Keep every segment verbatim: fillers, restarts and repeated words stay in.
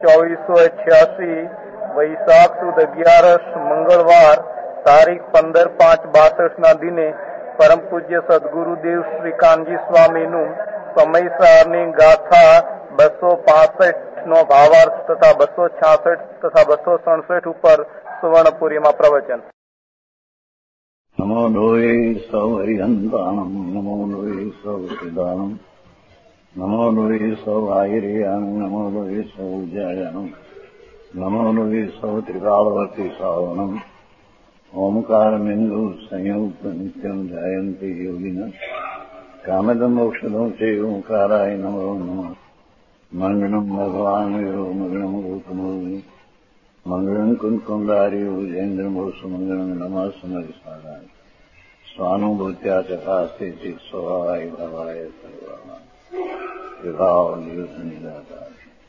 ચોવીસો છ્યાસી વૈશાખ સુદ અગિયારસ મંગળવાર તારીખ પંદર પાંચ બાસઠ ના દિને પરમ પૂજ્ય સદગુરુદેવ શ્રી કાનજી સ્વામીનું સમયસારની ગાથા બસો પાસઠ નો ભાવાર્થ તથા બસો છાસઠ તથા બસો સડસઠ ઉપર સુવર્ણપુરીમાં પ્રવચન. નમો લોહે સૌ હરિહંતાણમ નમો લોહે સૌ સિદાનમ નમો લોહે સૌ આયર્યાન નમો લોહે સૌ જયાનમ નમો લોહે સૌ ત્રિકાળવતી સાવનમ ઓમકારમિંદુ સંયુક્ત નિત્યમ જાયંતી યોગિન કામદમ મોક્ષદમ છે ઓંકારાય નમો નમઃ. મંગળમ ભગવાન યો મંગળમ ગૌતમોની મંગળમ કુંકુંડાર્યો જૈન્દ્રમોષ મંગળમ નમઃ સમરિસારાય સ્વાનુભૂત્યા ચકાસ્તે ચિત સ્વભાવાય ભવાય સર્વમાં વિભાવ નિયુતની દાતા.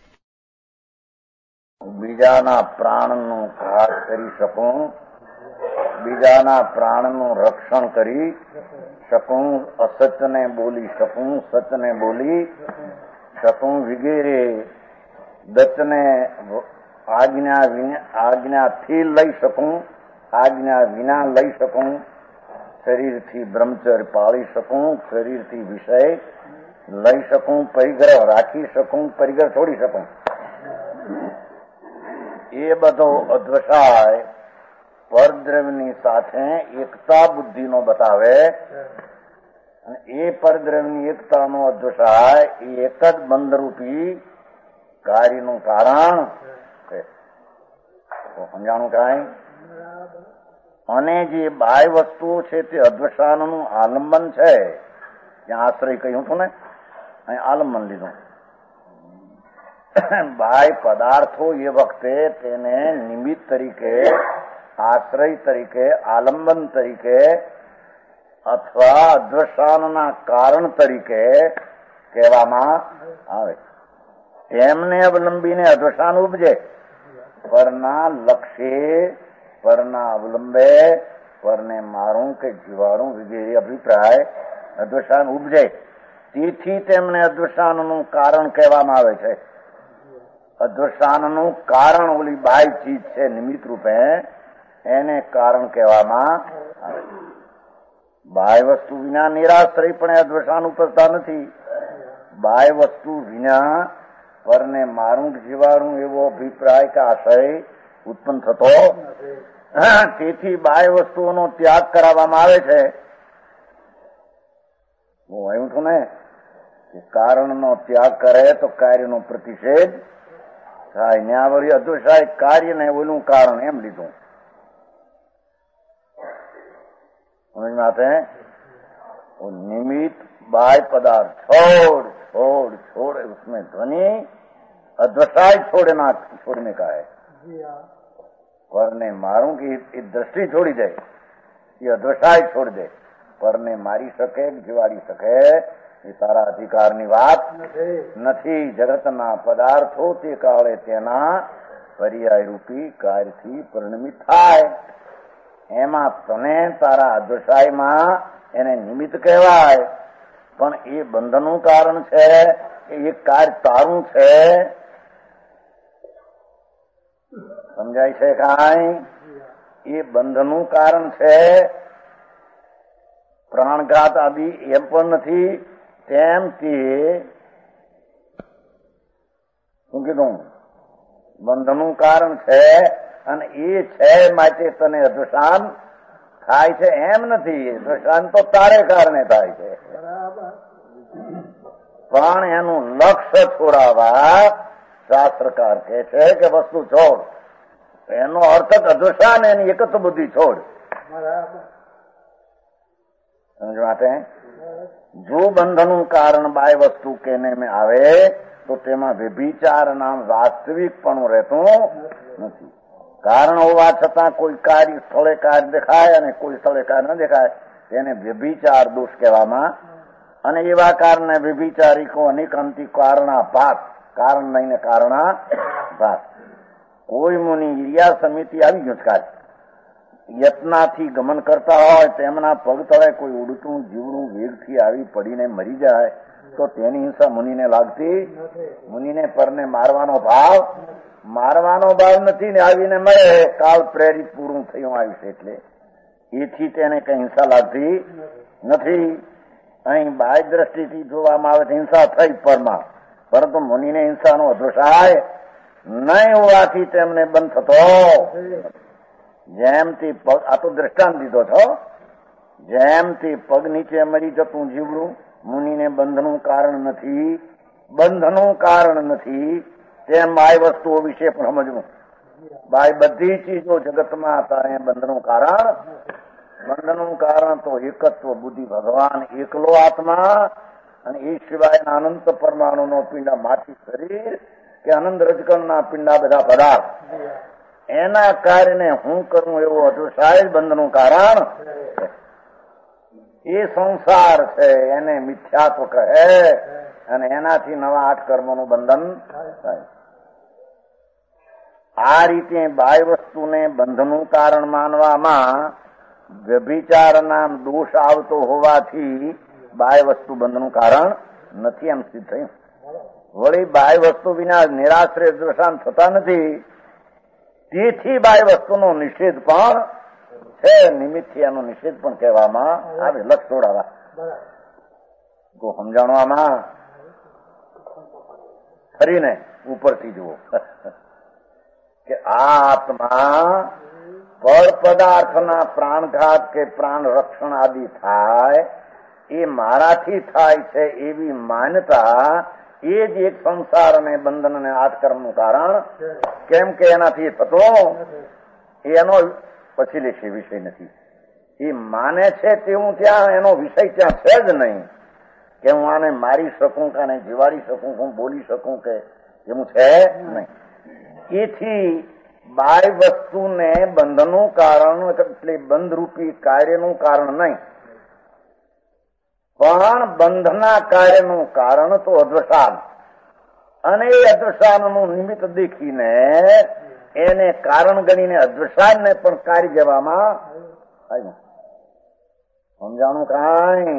બીજાના પ્રાણનું ઘાત કરી શકું, બીજાના પ્રાણનું રક્ષણ કરી શકું, અસત્યને બોલી શકું, સત્યને બોલી શકું વગેરે દત્તને આજ્ઞા આજ્ઞાથી લઈ શકું, આજ્ઞા વિના લઈ શકું, શરીરથી બ્રહ્મચર્ય પાળી શકું, શરીરથી વિષય લઈ શકું, પરિગ્રહ રાખી શકું, પરિગ્રહ છોડી શકું. એ બધો અધ્વસાય પરદ્રવ્યની સાથે એકતા બુદ્ધિનો બતાવે અને એ પરદ્રવ્યની એકતાનો અધ્વસાય એ એક જ બંધરૂપી કાર્યનું કારણ છે. સમજાણું કાંઈ? અને જે બાહ્ય વસ્તુઓ છે તે અધ્વસાનનું આલંબન છે. ત્યાં આશ્રય કહ્યું હતું ને, અહીં આલંબન લીધું. બાહ્ય પદાર્થો એ વખતે તેને નિમિત્ત તરીકે, આશ્રય તરીકે, આલંબન તરીકે અથવા અધ્વસાનના કારણ તરીકે કહેવામાં આવે. તેમને અવલંબીને અધ્વસાન ઉપજે. પરના લક્ષ્યે, પરના અવલંબે, પરને મારું કે જીવાડું વગેરે અભિપ્રાય અધ્વસાન ઉપજે. તેથી તેમને અધ્વસાનનું કારણ કહેવામાં આવે છે. અધ્વસાનનું કારણ ઓલી બાહ્ય ચીજ છે નિમિત્ત રૂપે, એને કારણ કહેવામાં આવે છે. બાહ્ય વસ્તુ વિના નિરાશ્રય પણ અધ્વસાન ઉપજતા નથી. બાહ્ય વસ્તુ વિના પરને મારું જીવાડું એવો અભિપ્રાય કે આશય ઉત્પન્ન થતો. તેથી બાહ્ય વસ્તુઓનો ત્યાગ કરાવવામાં આવે છે. હું આવ્યું છું ને કે કારણનો ત્યાગ કરે તો કાર્યનો પ્રતિષેધ થાય. ન્યા વળી અધ્વસાય કાર્ય ને ઓલું કારણ એમ લીધું. समझ में आते हैं? वो निमित्त बाह्य पदार्थ छोड़ छोड़ छोड़ उसमें ध्वनि अध्वसाय छोड़ना छोड़ने का है. परने मारूं की ये दृष्टि छोड़ी दे, ये अध्वसाय छोड़ दे. परने मारी શકે, જીવાડી શકે એ તારા અધિકારની વાત નથી. જગતના પદાર્થો તે કાળે તેના પર્યાય રૂપી કાર્યથી પરિણમિત થાય. એમાં તને તારા અધ્વસાયમાં એને નિમિત્ત કહેવાય, પણ એ બંધનનું કારણ છે. એ કાર્ય તારું છે. સમજાય છે કાંઈ? એ બંધનનું કારણ છે. પ્રાણઘાત આદિ એમ પણ નથી. તેમ તે શું કીધું? બંધનનું કારણ છે અને એ છે માટે તને અધ્વસાન થાય છે એમ નથી. અધ્વસાન તો તારે કારણે થાય છે. પણ એનું લક્ષ્ય છોડાવવા શાસ્ત્રકાર કહે છે કે વસ્તુ છોડ. એનો અર્થ જ અધ્વસાન, એની એકત્વ બુદ્ધિ છોડ. સમજ માટે જો બંધનનું કારણ બાહ્ય વસ્તુ કેને મેં આવે તો તેમાં વ્યભિચાર નામ વાસ્તવિકપણું રહેતું નથી. કારણ હોવા છતાં કોઈ કાર્ય સ્થળે કાર્ય દેખાય અને કોઈ સ્થળે કાર્ય ન દેખાય તેને વ્યભિચાર દોષ કહેવામાં. અને એવા કારણે વ્યભિચારિકો અનેકાંતિ કારણાભાસ, કારણ લઈને કારણાભાસ. કોઈ મુનિ ઈર્યા સમિતિ આવી ગયું કાર્ય યત્નાથી ગમન કરતા હોય તેમના પગ તળે કોઈ ઉડતું જીવડું વેગથી આવી પડીને મરી જાય તો તેની હિંસા મુનિને લાગતી. મુનિને પરને મારવાનો ભાવ મારવાનો ભાવ નથી ને આવીને મળે કાલ પ્રેરિત પૂરું થયું આયુષ્ય એટલે એથી તેને કઈ હિંસા લાગતી નથી. અહીં બાહ્ય દ્રષ્ટિથી જોવામાં આવે તો હિંસા થઈ પરમાં, પરંતુ મુનિને હિંસાનો અધોષાય નહીં હોવાથી તેમને બંધ થતો. જેમથી પગ, આ તો દ્રષ્ટાંત દીધો છો, જેમથી પગ નીચે મરી જતું જીવડું મુનિને બંધનું કારણ નથી, બંધનું કારણ નથી, તેમ બાહ્ય વસ્તુઓ વિશે પણ સમજવું. બાહ્ય બધી ચીજો જગતમાં હતા એ બંધનું કારણ. બંધનું કારણ તો એકત્વ બુદ્ધિ, ભગવાન એકલો આત્મા અને એ સિવાયના અનંત પરમાણુ નો પિંડા માટી શરીર કે અનંત રજકણના પિંડા બધા પદાર્થ, એના કાર્યને હું કરું એવો અધોષાય બંધનું કારણ. એ સંસાર છે એને મિથ્યાત્વ કહે અને એનાથી નવા આઠ કર્મોનું બંધન થાય. આ રીતે બાહ્ય વસ્તુને બંધનું કારણ માનવામાં વ્યભિચારના દોષ આવતો હોવાથી બાહ્ય વસ્તુ બંધનું કારણ નથી એમ સિદ્ધ થયું. વળી બાહ્ય વસ્તુ વિના નિરાશ્રય દ્રષ્ટાંત થતા નથી, તેથી બાહ્ય વસ્તુનો નિષેધ પણ છે. નિમિત્તથી એનો નિષેધ પણ કહેવામાં આવે. લક્ષ છોડાવા તો સમજાણવામાં ફરીને ઉપરથી જુઓ કે આ આત્મા પર પદાર્થના પ્રાણઘાત કે પ્રાણ રક્ષણ આદિ થાય એ મારાથી થાય છે એવી માન્યતા એ જ એક સંસાર અને બંધન અને આઠકર્મનું કારણ. કેમ કે એનાથી થતો એનો પછી લેશે વિષય નથી. એ માને છે તેવું ત્યાં એનો વિષય ત્યાં છે જ નહીં કે હું આને મારી શકું કે આને જીવાડી શકું, હું બોલી શકું કે એવું છે નહીં. એથી બાહ્ય વસ્તુને બંધનું કારણ એટલે બંધરૂપી કાર્યનું કારણ નહીં, પણ બંધના કાર્યનું કારણ તો અધ્વસાન, અને એ અધ્વસાનનું નિમિત્ત દેખીને એને કારણ ગણીને અધ્વસાનને પણ કાર્ય કહેવામાં આવ્યું. સમજાણું કાંઈ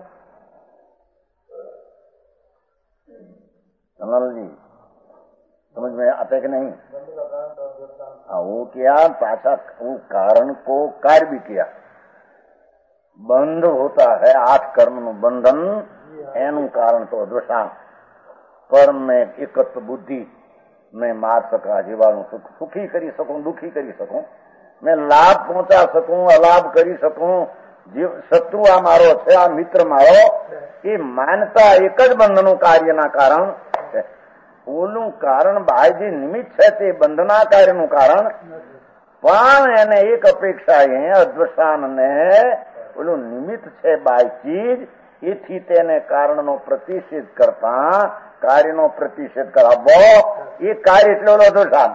कमलजी समझ में आता है कि नहीं? हाँ, वो किया पाछा वो कारण को कार्य भी किया. बंध होता है आठ कर्म नु बंधन, एनु कारण तो अद्वसान. पर मैं एकत्व बुद्धि मैं मार सका, जीवाणु सुख सुखी करी सकूं, दुखी करी सकूं, मैं लाभ पहुंचा सकूं, अलाभ करी सकूं. जीव शत्रु आ मारो छे, आ मित्र मारो, ये मानता एक ज बंधनु कार्यना कारण છે. ઓલું કારણ બાહ્ય જે નિમિત્ત છે તે બંધના કાર્યનું કારણ, પણ એને એક અપેક્ષા એ અદ્વસાનને ઓલું નિમિત્ત છે બાહ્ય ચીજ, એથી તેને કારણનો પ્રતિષેધ કરતા કાર્યનો પ્રતિષેધ કરાવવો, એ કાર્ય એટલે ઓલો અદ્વસાન.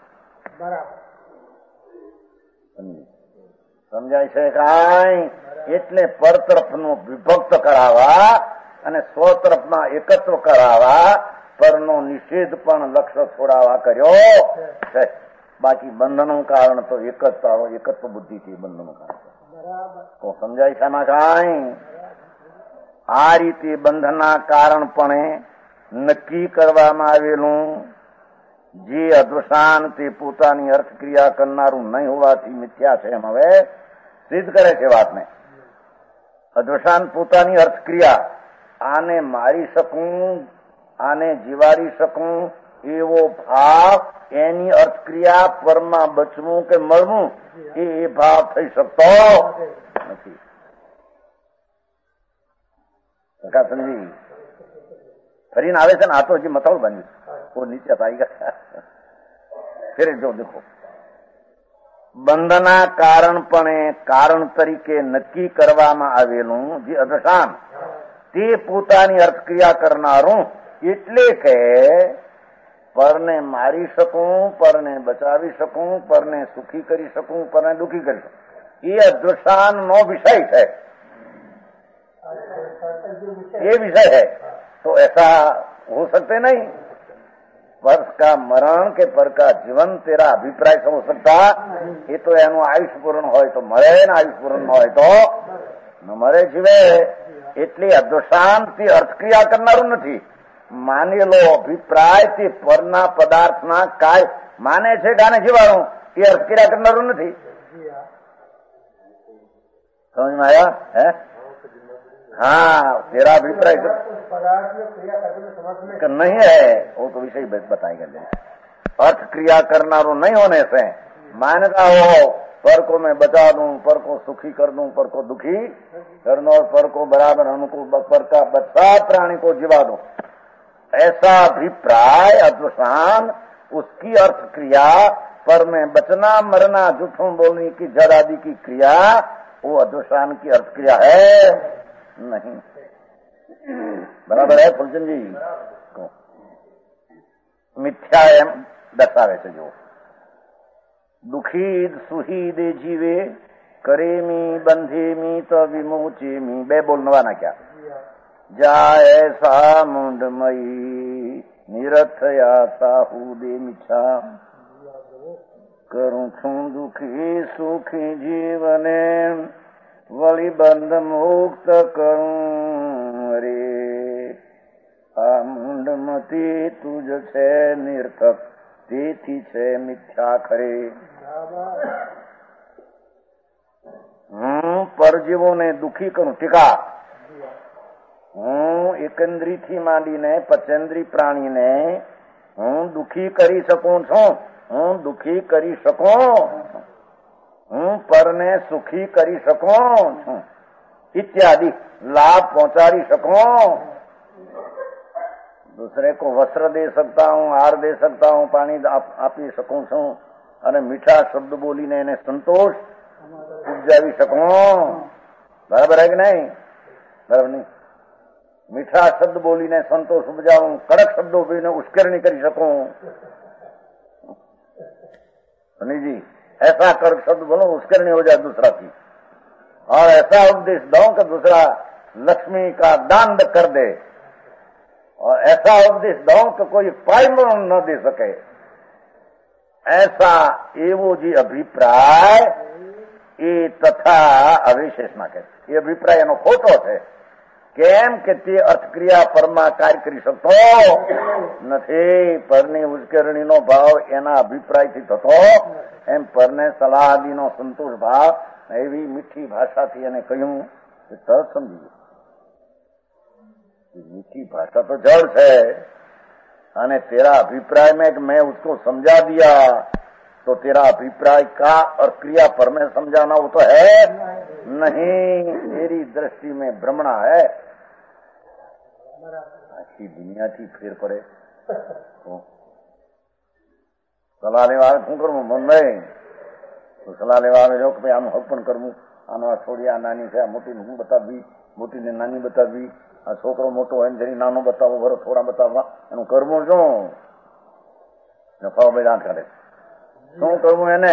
સમજાય છે કાંઈ? એટલે પર તરફનો વિભક્ત કરાવવા અને સ્વ તરફમાં એકત્વ કરાવવા, પરનો નિષેધ પણ લક્ષ્ય છોડાવવા કર્યો છે. બાકી બંધનનું કારણ તો એકત્વ એકત્વ બુદ્ધિથી બંધનનું કારણ તો સમજાય છે એમાં કાંઈ? આ રીતે બંધનના કારણપણે નક્કી કરવામાં આવેલું જે અદ્વસાન તે પોતાની અર્થક્રિયા કરનારું નહીં હોવાથી મિથ્યા છે એમ હવે સિદ્ધ કરે છે વાતને. અદ્વસાન પોતાની અર્થક્રિયા, આને મારી શકું, આને જીવાડી શકું એવો ભાવ, એની અર્થક્રિયા પરમાં બચવું કે મળવું એ ભાવ થઈ શકતો નથી. સમજી ફરીને આવે છે ને, આ તો હજી મથાળું બન્યું, वो नीचे आएगा. फिर जो देखो બંધના કારણપણે કારણ તરીકે નક્કી કરવામાં આવેલું જે અધસાન તે પોતાની અર્થક્રિયા કરનારું, એટલે કે પરને મારી શકું, પરને બચાવી શકું, પરને સુખી કરી શકું, પરને દુઃખી કરી શકું, એ અધસાન નો વિષય છે. ये विषय है तो ऐसा हो सकते नहीं. पर का मरण के पर का जीवन तेरा अभिप्राय से हो सकता, ये तो एनु आयुष पूर्ण हो तो मरे, न आयुष पूर्ण हो तो મરે જીવે એટલી અદ્વશાંતિ અર્થક્રિયા કરનારું નથી. માનેલો અભિપ્રાયથી પરના પદાર્થના કાય માને છે કે આને જીવાણું એ અર્થક્રિયા કરનારું નથી. સમજમાં આવ્યા? હે हाँ, तेरा अभिप्राय नहीं है वो तो विषय बताएंगे. अर्थ क्रिया करना नहीं होने से मानता हो पर को मैं बचा दूं, पर को सुखी कर दूं, पर को दुखी कर दूं और पर को बराबर अनुकूल पर का बच्चा प्राणी को जीवा दूं, ऐसा अभिप्राय अद्वसान उसकी अर्थ क्रिया पर में बचना मरना झूठों बोलने की जड़ आदि की क्रिया वो अद्वसान की अर्थ क्रिया है नहीं. बराबर है फुलचंद जी? मिथ्या एम दर्शावे છે. જો દુખી સુહી દે જીવે કરેમી બંધેમી તો વિમોચેમી. બે બોલ નવાના ક્યાં જાય સા મુંડમયી નિરથયા સાહુ દે મિછા કરું છું દુખી સુખી જીવને વળી બંધ મુક્ત કરું રે. આ મુંડમતી તુજ છે નિર્થક તેથી છે મિથ્યા ખરે. હું પરજીવોને દુઃખી કરું. ટીકા હું એકેન્દ્રી થી માંડીને પચેન્દ્રી પ્રાણીને હું દુઃખી કરી શકું છું. હું દુઃખી કરી શકું. હું પરને સુખી કરી શકું છું इत्यादि लाभ पहुंचाड़ी सकूं. दूसरे को वस्त्र दे सकता हूँ, हार दे सकता हूँ, पानी आपी सकूं छूं અને મીઠા શબ્દ બોલીને એને સંતોષ ઉપજાવી શકું. બરાબર હે કે નહીં? બરાબર નહીં? મીઠા શબ્દ બોલીને સંતોષ ઉપજાવું, કડક શબ્દો બોલીને ઉશ્કેરણી કરી શકું. सुनी जी, ऐसा कड़क शब्द बोलो उश्केरणी हो जाए दूसरा की, और ऐसा उपदेश दो कि दूसरा लक्ष्मी का दान कर दे, और ऐसा उपदेश दो कि कोई पायमो न दे सके. ऐसा एवो जी अभिप्राय એ તથા અવિશેષમાં કહે છે. એ અભિપ્રાય એનો ખોટો છે. કેમ કે તે અર્થક્રિયા પરમાં કાર્ય કરી શકતો નથી. પરની ઉશ્કેરણીનો ભાવ એના અભિપ્રાયથી થતો, એમ પરને સલાહ આદિનો સંતોષ ભાવ એવી મીઠી ભાષાથી એને કહ્યું કે તરત સમજી ગયું. मीठी भाषा तो जड़ है, अने तेरा अभिप्राय में कि मैं उसको समझा दिया तो तेरा अभिप्राय का और क्रिया पर में समझाना वो तो है नहीं. तेरी दृष्टि में भ्रमणा है. आखी दुनिया थी फेर पड़े. सलाह लेवा शू करूं मन नहीं तो सलाह लेवा जो कि आम हकपन करवू, आनो छोड़ी आ नानी है, मोटी ने हूँ बतावी, मोटी ने नानी बतावी, आ छोकरो मोटो है जरी नानो बतावो, बरो थोड़ा बताववा, एनु करवू शू? नफाओ मैदान करे शू करवू एने?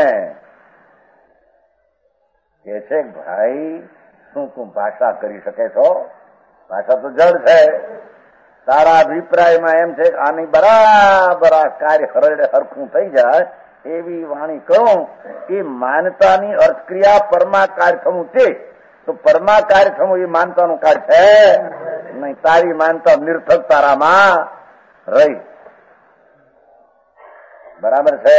के छे भाई शू तू भाषा करी सके छो? भाषा तो जड़ है. तारा अभिप्राय में एम छे आनी बराबर आ कार्य हरड़े हरखू थई जाए एवी वाणी कहूं कि मानतानी अर्थक्रिया परमा कार्य थमू ते तो परमा कार्य थमू ये मानता नु कार्य है नहीं. तारी मानता निर्थक तारा मां रही. बराबर है?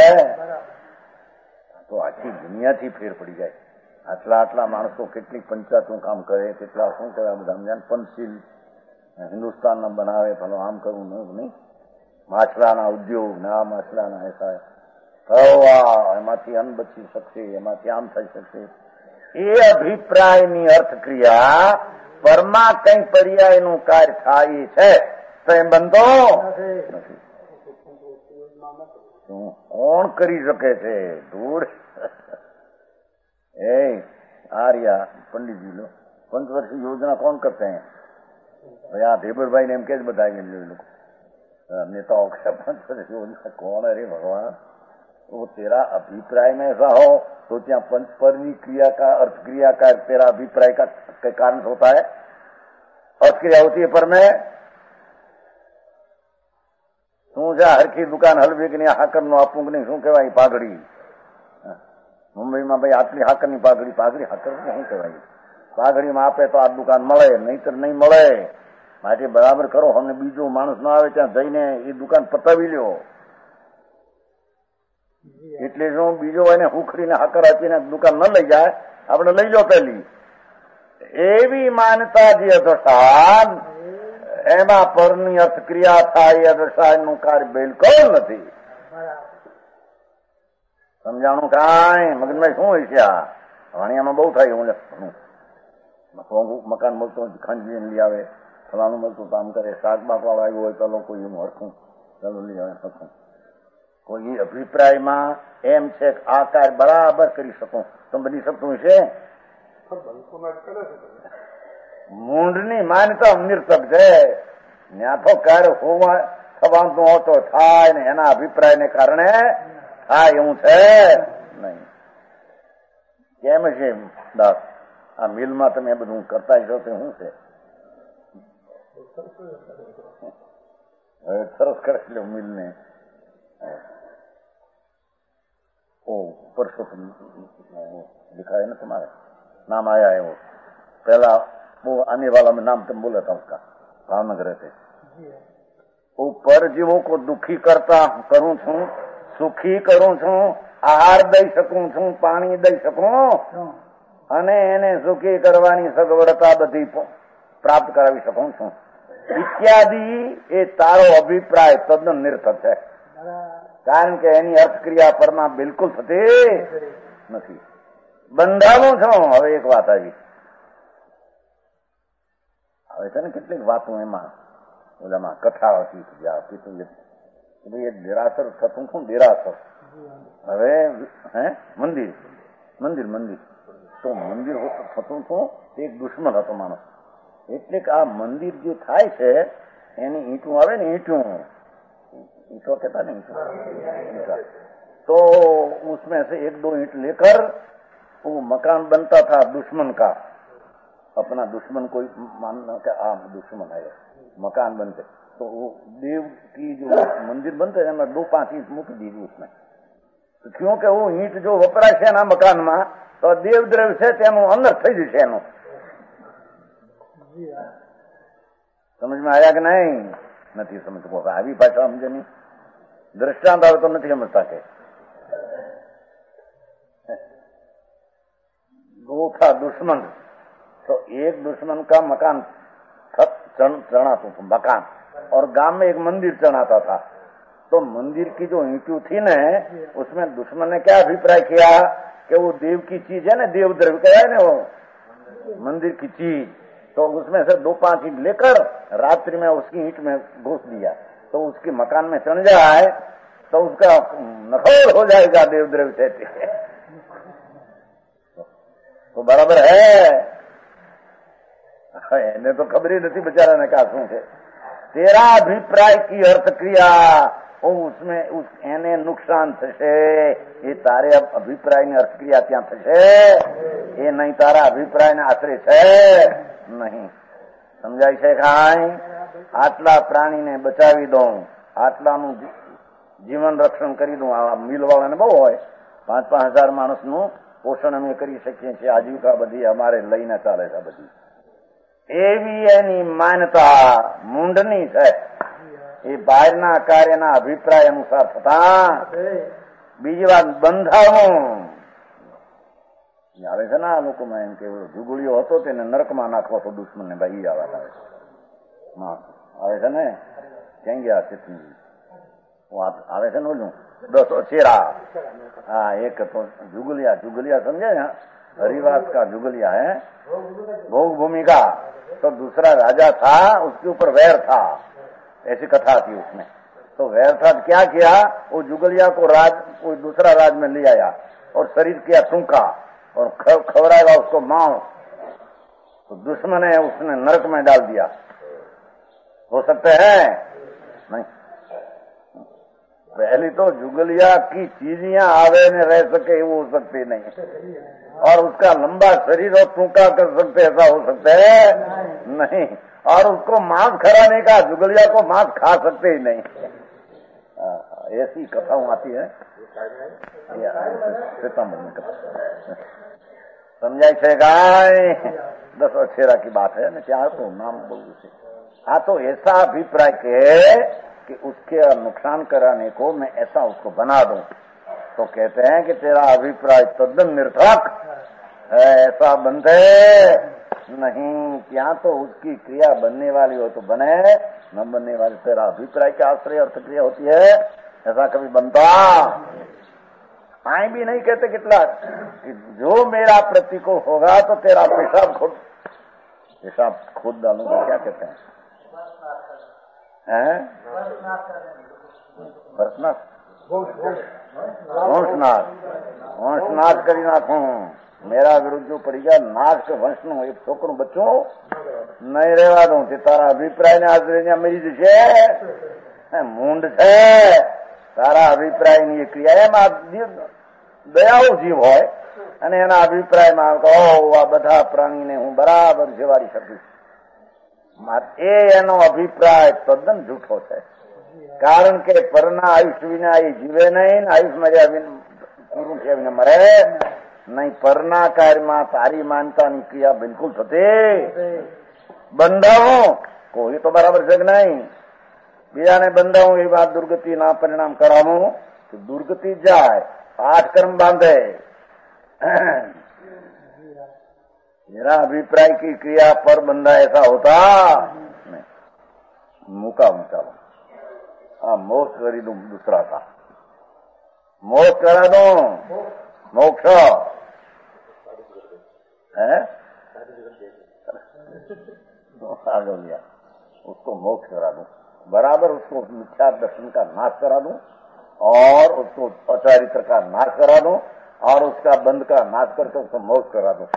तो आखी दुनिया थी फेर पड़ी जाए. आटला आटला माणसो केटली पंचायतों काम करे, केटला शू करे બધા पंचशील हिंदुस्तान न बनावे, भलो आम करू नहीं. माछलाना उद्योग ना माछलाना ऐसा एमांथी अन्न बची શકશે, એમાંથી આમ થઈ શકશે. એ અભિપ્રાયની અર્થ ક્રિયા પરમાં કઈ પર્યાયનું કાર્ય થાય છે તો એમ બનતો નથી. કોણ કરી શકે છે? ધૂળ એ આર્યા पंडित जी लो पंचवर्षीय योजना कौन करते हैं? यहाँ देवर भाई ने एम के बताएंगे लोग नेताओं का पंचवर्षीय योजना कौन है? रे भगवान, वो तेरा अभिप्राय में ऐसा हो तो क्या पंचपर्णी क्रिया का अर्थ क्रिया का तेरा अभिप्राय का के कारण होता है. अर्थ क्रिया होती है पर में शू जा हरखी दुकान हलवे की हाकर नो आपू कि नहीं शू कहवाय पाघड़ी. मुंबई में भाई आटली हाकर नी पाघड़ी, पाघड़ी हाकर शू कहवाय? પાઘડીમાં આપે તો આ દુકાન મળે, નહીતર નહીં મળે. માટે બરાબર કરો. અમને બીજો માણસ ના આવે ત્યાં જઈને એ દુકાન પતાવી લ્યો. એટલે જો બીજો એને હુખરીને હાકર આપીને દુકાન ન લઈ જાય, આપણે લઈ લો પેલી. એવી માનતા જે અધસાન એમાં પરની અર્થક્રિયા થાય, અધસાન નું કાર્ય બિલકુલ નથી. સમજાણું કાંઈ મગનભાઈ શું હોય છે? આ વાણિયામાં બહુ થાય. હું મકાન મળતું ખંડી લઈ આવે, ફલાણું મળતું કામ કરે, શાક બાક વાળો આવ્યું હોય પેલો કોઈ એનું હરખું ચાલો લઈ આવે હરખું. કોઈ અભિપ્રાયમાં એમ છે કે આ કાર્ય બરાબર કરી શકું તો બની શકતું છે. મૂંઢની માન્યતા નિર્થક છે. ત્યાં તો કાર્ય હોવા થવાનું હોતો થાય ને એના અભિપ્રાયને કારણે થાય એવું છે નહીં. કેમ છે દાસ? આ મિલમાં તમે બધું કરતા છો તે શું છે? હવે સરસ કરે એટલે મિલ ને પરસોત્તમ लिखाया ना तुम्हारे नाम आया है. वो पहला वो आने वाला में नाम तुम बोला था उसका, भावनगर थे. ऊपर जीवों को दुखी करता करूं छू, सुखी करूं छू, आहार दई सकूं छू, पाणी दई सकूं અને એને સુખી કરવાની સગવડતા બધી પ્રાપ્ત કરાવી શકું છું ઇત્યાદિ. એ તારો અભિપ્રાય તદ્દન નિર્થક છે. કારણ કે એની અર્થક્રિયા પરમાં બિલકુલ થતી નથી. બંધાવું છું. હવે એક વાત આવી, હવે છે ને કેટલીક વાતો એમાં ઓલામાં કથા હતી. એ દેરાસર થતું છું, દેરાસર. હવે હે મંદિર મંદિર મંદિર તો મંદિર થતું છું. એક દુશ્મન હતો માણસ. એટલે કે આ મંદિર જે થાય છે એની ઈંટું આવે ને, ઈંટું ईंटों कहता नहीं ईंटा, तो उसमें से एक दो ईंट लेकर वो मकान बनता था दुश्मन का. अपना दुश्मन कोई मानना कि आ दुश्मन है, मकान बनते तो वो देव की जो मंदिर बनते हैं दो पांच ईंट मूक दीजिए उसमें. तो क्योंकि वो ईंट जो वपराय है ना मकान में तो देव द्रव्य से तेनु अंदर थई जशे. एनु समझ में आया कि नहीं? નથી સમજતો. આવી ભાષા સમજે નહીં. દ્રષ્ટાંત આવે તો નથી સમજતા. કે दो था दुश्मन, तो एक दुश्मन का मकान चढ़ाता था मकान, और गांव में एक मंदिर चढ़ाता था. तो मंदिर की जो ईंटू थी न, उसमें दुश्मन ने क्या अभिप्राय किया कि वो देव की चीज है ना, देव द्रव्य का है ना वो मंदिर की चीज. तो उसमें से दो पांच ईंट लेकर रात्रि में उसकी ईंट में घुस दिया तो उसके मकान में चढ़ जाए तो उसका नखोर हो जाएगा देवद्रव्य से. तो बराबर है. એને તો ખબર નથી બચારાને કા શું છે. તેરા અભિપ્રાય की अर्थ क्रिया उसमें उस એને નુકસાન થશે. એ તારે અભિપ્રાયની અર્થ ક્રિયા ત્યાં થશે. એ નહીં તારા અભિપ્રાયને આશરે છે નહીં. સમજાય છે કાંઈ? આટલા પ્રાણીને બચાવી દઉં, આટલાનું જીવન રક્ષણ કરી દઉં. આ મિલવાળાને બહુ હોય, પાંચ પાંચ હજાર માણસનું પોષણ અમે કરી શકીએ છીએ. આજીવિકા બધી અમારે લઈને ચાલે છે બધી. એવી એની માન્યતા મૂંઢની છે. એ બહારના કાર્યના અભિપ્રાય અનુસાર થતા. બીજી વાત બંધાવું આવે છે ને આ લોકોમાં. એમ કે જુગુડીઓ હતો તેને નરકમાં નાખવો તો દુશ્મન ને ભાઈ આવા આવે આવે છે ને. ક્યાં ગયા ચેતનજી? આવે છે ને ઓલું દસ ચેરા. हाँ एक तो जुगलिया, जुगलिया समझे ना, हरिवास का जुगलिया है, भोग भूमि का. तो दूसरा राजा था, उसके ऊपर वैर था, ऐसी कथा थी उसमें. तो वैर था क्या किया, वो जुगलिया को राज कोई दूसरा राज में ले आया और शरीर किया सूखा और खवराएगा उसको मांस. तो दुश्मन है उसने नरक में डाल दिया. हो सकते हैं? नहीं. पहली तो जुगलिया की चीजियां आवे ने रह सके वो हो सकती नहीं, और उसका लंबा शरीर और टूका कर सकते ऐसा हो सकता है नहीं, और उसको मांस खराने का जुगलिया को मांस खा सकते ही नहीं. ऐसी कथाओं आती है. સમજાય છે ગાય? દસ અછેરા की बात है ना, क्या तो नाम बोलू से। हाँ, तो ऐसा अभिप्राय के कि उसके नुकसान कराने को मैं ऐसा उसको बना दूं, तो कहते हैं कि तेरा अभिप्राय तद्दन निर्थक है, ऐसा बनते नहीं। क्या तो उसकी क्रिया बनने वाली हो तो बने, न बनने वाली तेरा अभिप्राय के आश्रय अर्थ क्रिया होती है, ऐसा कभी बनता आई भी नहीं। कहते कितना कि जो मेरा प्रतिकूल होगा तो तेरा पेशाब खुद पेशाब खुद डालूंगा, क्या कहते हैं हैं वंशनाश वंशनाश वंशनाश करी नाखू। मेरा विरुद्ध जो पड़ी गया नाश के वंश नु एक छोकरू बच्चों नहीं रेवा दू। तारा अभिप्राय ने आश्रय मेरी दिशे मूंड है। तारा अभिप्राय ની ક્રિયા એમાં દયાળુ જીવ હોય અને એના અભિપ્રાયમાં આ બધા પ્રાણીને હું બરાબર જીવાડી શકીશ, એ એનો અભિપ્રાય તદ્દન જૂઠો છે। કારણ કે પરના આયુષ્ય વિના એ જીવે નહીં, આયુષ મર્યા પૂરું થયા વિના મરે નહીં। પરના કાર્યમાં તારી માનતાની ક્રિયા બિલકુલ થતી બંધાવું કોઈ તો બરાબર છે કે નહીં। બીજાને બંધાવું એ વાત દુર્ગતિ ના પરિણામ કરાવું તો દુર્ગતિ જાય, आठ कर्म बांधे। मेरा अभिप्राय की क्रिया पर बंधा ऐसा होता नहीं। मुका ऊंचा हाँ मोक्ष करी दू दूसरा का मोक्ष करा दू, मोक्ष है आगे लिया उसको मोक्ष करा दूं, बराबर उसको मिथ्या दर्शन का नाश करा दूं और उसको अचारित्र का नाश करा दूं और उसका बंध का नाश करके उसको मोक्ष करा दूं।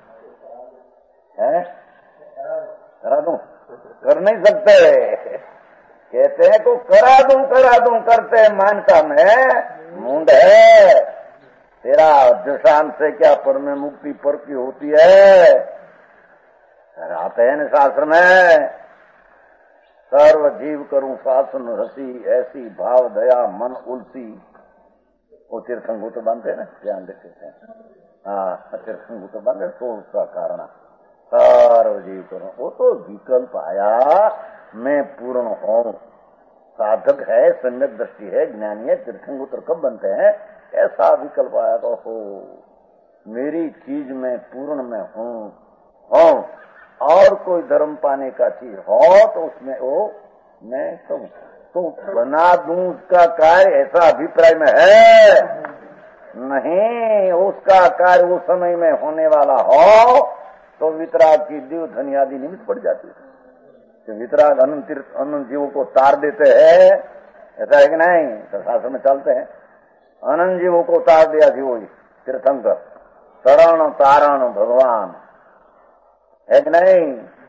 है करा दूं? कर नहीं सकते। कहते हैं को करा दूं करा दूं करते मानता में मूंड है। तेरा अध्यशान से क्या पर में मुक्ति पर की होती है? आते हैं शास्त्र में सर्व जीव करूं शासन रसी, ऐसी भाव दया मन उलसी। वो तीर्थंगु तो बांधते हैं ना, ध्यान देते हैं। हाँ तीर्थंगु तो बांधे तो उसका कारण सर्व जीव करूं, वो तो विकल्प आया मैं पूर्ण हूं। साधक है, सम्यक दृष्टि है, ज्ञानी है, तीर्थंगुत्र कब बनते हैं? ऐसा विकल्प आया तो हो मेरी चीज में पूर्ण में हूं हूं और कोई धर्म पाने का चीज हो तो उसमें वो मैं तो, तो बना दूं उसका कार्य, ऐसा अभिप्राय में है नहीं। उसका कार्य उस समय में होने वाला हो तो वितराग की दिव धनी आदि निमित्त पड़ जाती है। तो वितराग अनंत अनंत जीवों को तार देते हैं, ऐसा है कि नहीं? तो शास्त्र में चलते हैं अनंत जीवों को तार दिया जीवो तीर्थंकर तरण तारण भगवान, है कि नहीं?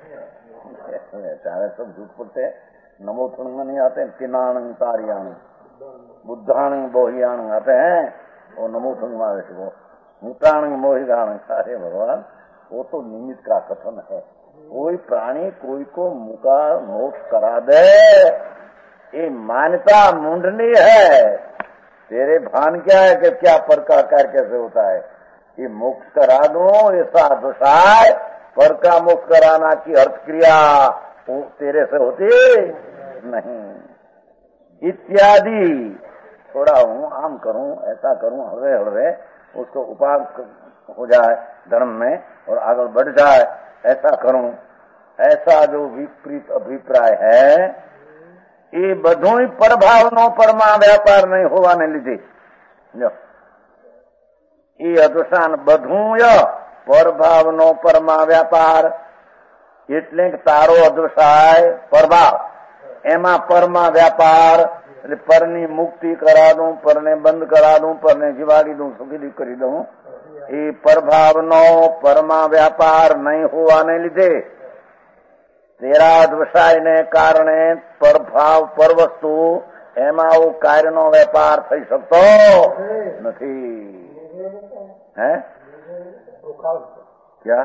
सारे सब झूठ बोलते हैं। नमो थुण में नहीं आते, किनाण तारियाण बुद्धाण बोहियाण आते हैं, वो नमो थुण में वो मुताण मोहिगाण। अरे भगवान वो तो निमित्त का कथन है। कोई प्राणी कोई को मुका मोक्ष करा दे ये मान्यता मुंडनी है। तेरे भान क्या है कि क्या पर का कार्य कैसे होता है? ये मोक्ष करा दो ऐसा दुषाय पर का मोक्ष कराना की अर्थ क्रिया वो तेरे से होती नहीं इत्यादि। थोड़ा हूं आम करूं ऐसा करूं हलवे हलवे उसको उपास हो जाए धर्म में और आगे बढ़ जाए, ऐसा करूं, ऐसा जो विपरीत अभिप्राय है ये बधु परभावनो परमा व्यापार नहीं होवाने लीधे ये अदुषान बधुय परभावनो परमा व्यापार એટલે તારો અદૃશાય પરભાવ એમાં પरमा व्यापार એટલે પરની મુક્તિ કરા દઉં, પરને બંધ કરા દઉં, પરને જીવાડી દઉં, સુખી કરી દઉં। એ પરભાવનો પरमा व्यापार નહીં હોવાને લીધે તેરા અદૃશાયને કારણે પરભાવ પર વસ્તુ એમાં આવું કાર્યનો વેપાર થઈ શકતો નથી। હે क्या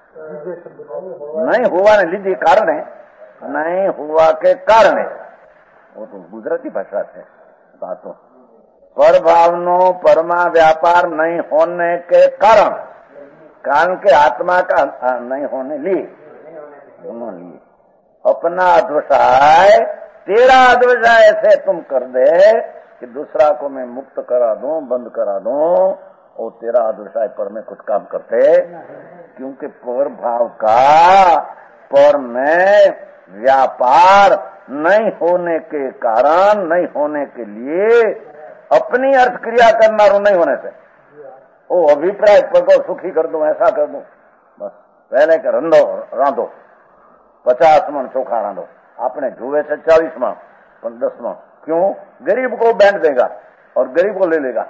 नहीं हुआ ने लीजिए कारण है, नहीं हुआ के कारण है। वो तो गुजराती भाषा है बातों। पर भावनो परमा व्यापार नहीं होने के कारण कारण के आत्मा का नहीं होने लिए दोनों लिए अपना अध्यवसाय तेरा अध्यवसाय ऐसे तुम कर दे कि दूसरा को मैं मुक्त करा दूं, बंद करा दूं, और तेरा अध्यवसाय पर में कुछ काम करते, क्योंकि पर भाव का पर में व्यापार नहीं होने के कारण, नहीं होने के लिए अपनी अर्थ क्रिया करना रो नहीं होने से ओ अभिप्राय पर को सुखी कर दूं, ऐसा कर दूं, बस पहले के रंधो रांधो पचास मन चोखा रांधो, आपने जुए से चालीस मन दस मन, क्यों? गरीब को बांट देगा और गरीब को ले लेगा।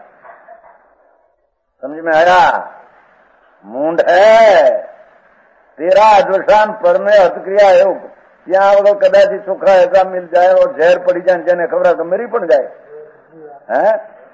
समझ में आया? मूंड है तेरा अध्यवसान पर में अर्थक्रिया है, ત્યાં વગર કદાચ ચોખા ऐसा मिल जाए और जहर पड़ी जाए, જેને खबर तो मेरी पड़ जाए है।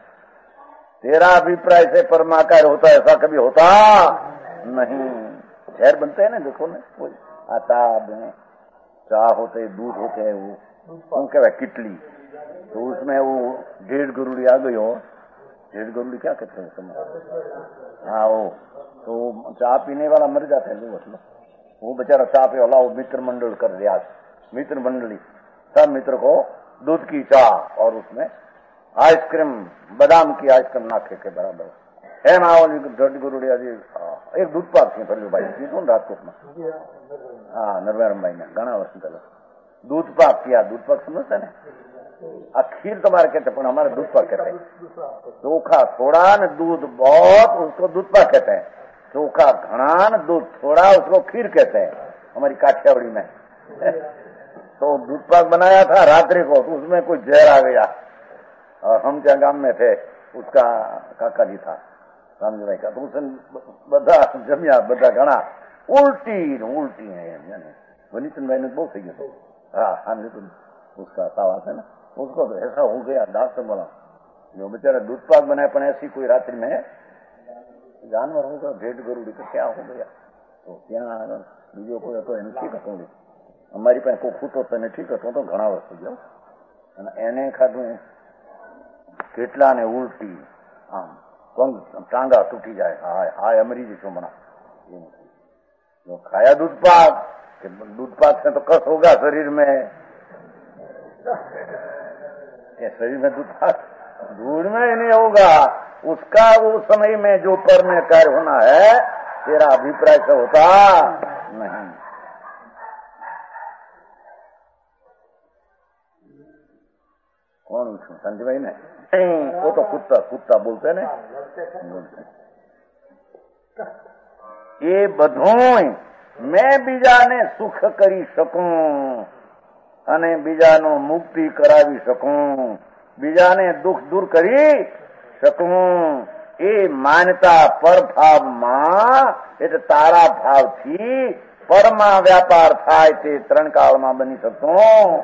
तेरा अभिप्राय से परमाकार होता है, ऐसा कभी होता नहीं। जहर बनते हैं ना, देखो ना, कोई आता में चाह होते, दूध होते हैं, वो उन कहवा किटली, तो उसमें वो डेढ़ गरुड़ी आ गई हो, डेढ़ गरुड़ी क्या कहते हैं समझ? हाँ, वो तो चाह पीने वाला मर जाता है मतलब, वो बेचारा चाह पे वाला वो मित्र मंडल कर दिया, मित्र मंडली सब मित्र को दूध की चाह और उसमें आइसक्रीम, बादाम की आइसक्रीम नाखे के बराबर है ना। वाली दर्द गुरुड़ी आदि एक दूध पाक थी फरजू भाई थी तो राजकोट में, हाँ नरवैरम भाई ने घना वर्ष पहले दूध पाक किया। दूध पाक समझते ना, खीर तुम्हारे कहते हैं, हमारे दूध पाक कहते हैं। चोखा थोड़ा न दूध बहुत, उसको दूध पाक कहते हैं। चोखा घना न दूध थोड़ा, उसको खीर कहते हैं हमारी काठियावाड़ी में। तो दूध पाक बनाया था रात्रि को, तो उसमें कोई जहर आ गया, और हम जहाँ गांव में थे, उसका काका जी था रामजी भाई का, तो उसने बधा जमिया बधा घना उल्टी उल्टी है वनीचंद भाई ने बहुत सही है। हाँ हाँ, तो उसका सावा है ना, उसको तो ऐसा हो गया, डॉक्टर बोला जो बेचारा दूध पाक बनाए, पर ऐसी कोई रात्रि में जानवर होगा भेड़ गरुड़ी का क्या हो गया, तो क्या बीजो कोई तो એને ઠીક હતું, અમારી પાસે કોઈ ખૂટો તો એને ઠીક હતો, તો ઘણા વર્ષ ગયો અને એને ખાધું કેટલાને ઉલટી, આમ પંગ ટાંગા તૂટી જાય, હાય હાય અમરી જઈશું મના। जो खाया दूध पाक, दूध पाक से तो कस होगा शरीर में, शरीर में दूध पाक दूध में नहीं होगा, उसका उस समय में जो पर में कार्य होना है, तेरा अभिप्राय से होता नहीं। कौन उसमें संजय भाई ने, वो तो कुत्ता कुत्ता बोलते ने, ये બધું मैं બીજાને સુખ કરી શકું અને બીજાનો મુક્તિ કરાવી શકું, બીજાને દુઃખ દૂર કરી શકું, એ માનતા પર ભાવમાં એટલે તારા ભાવથી પરમાં વ્યાપાર થાય તે ત્રણ કાળમાં બની શકતો।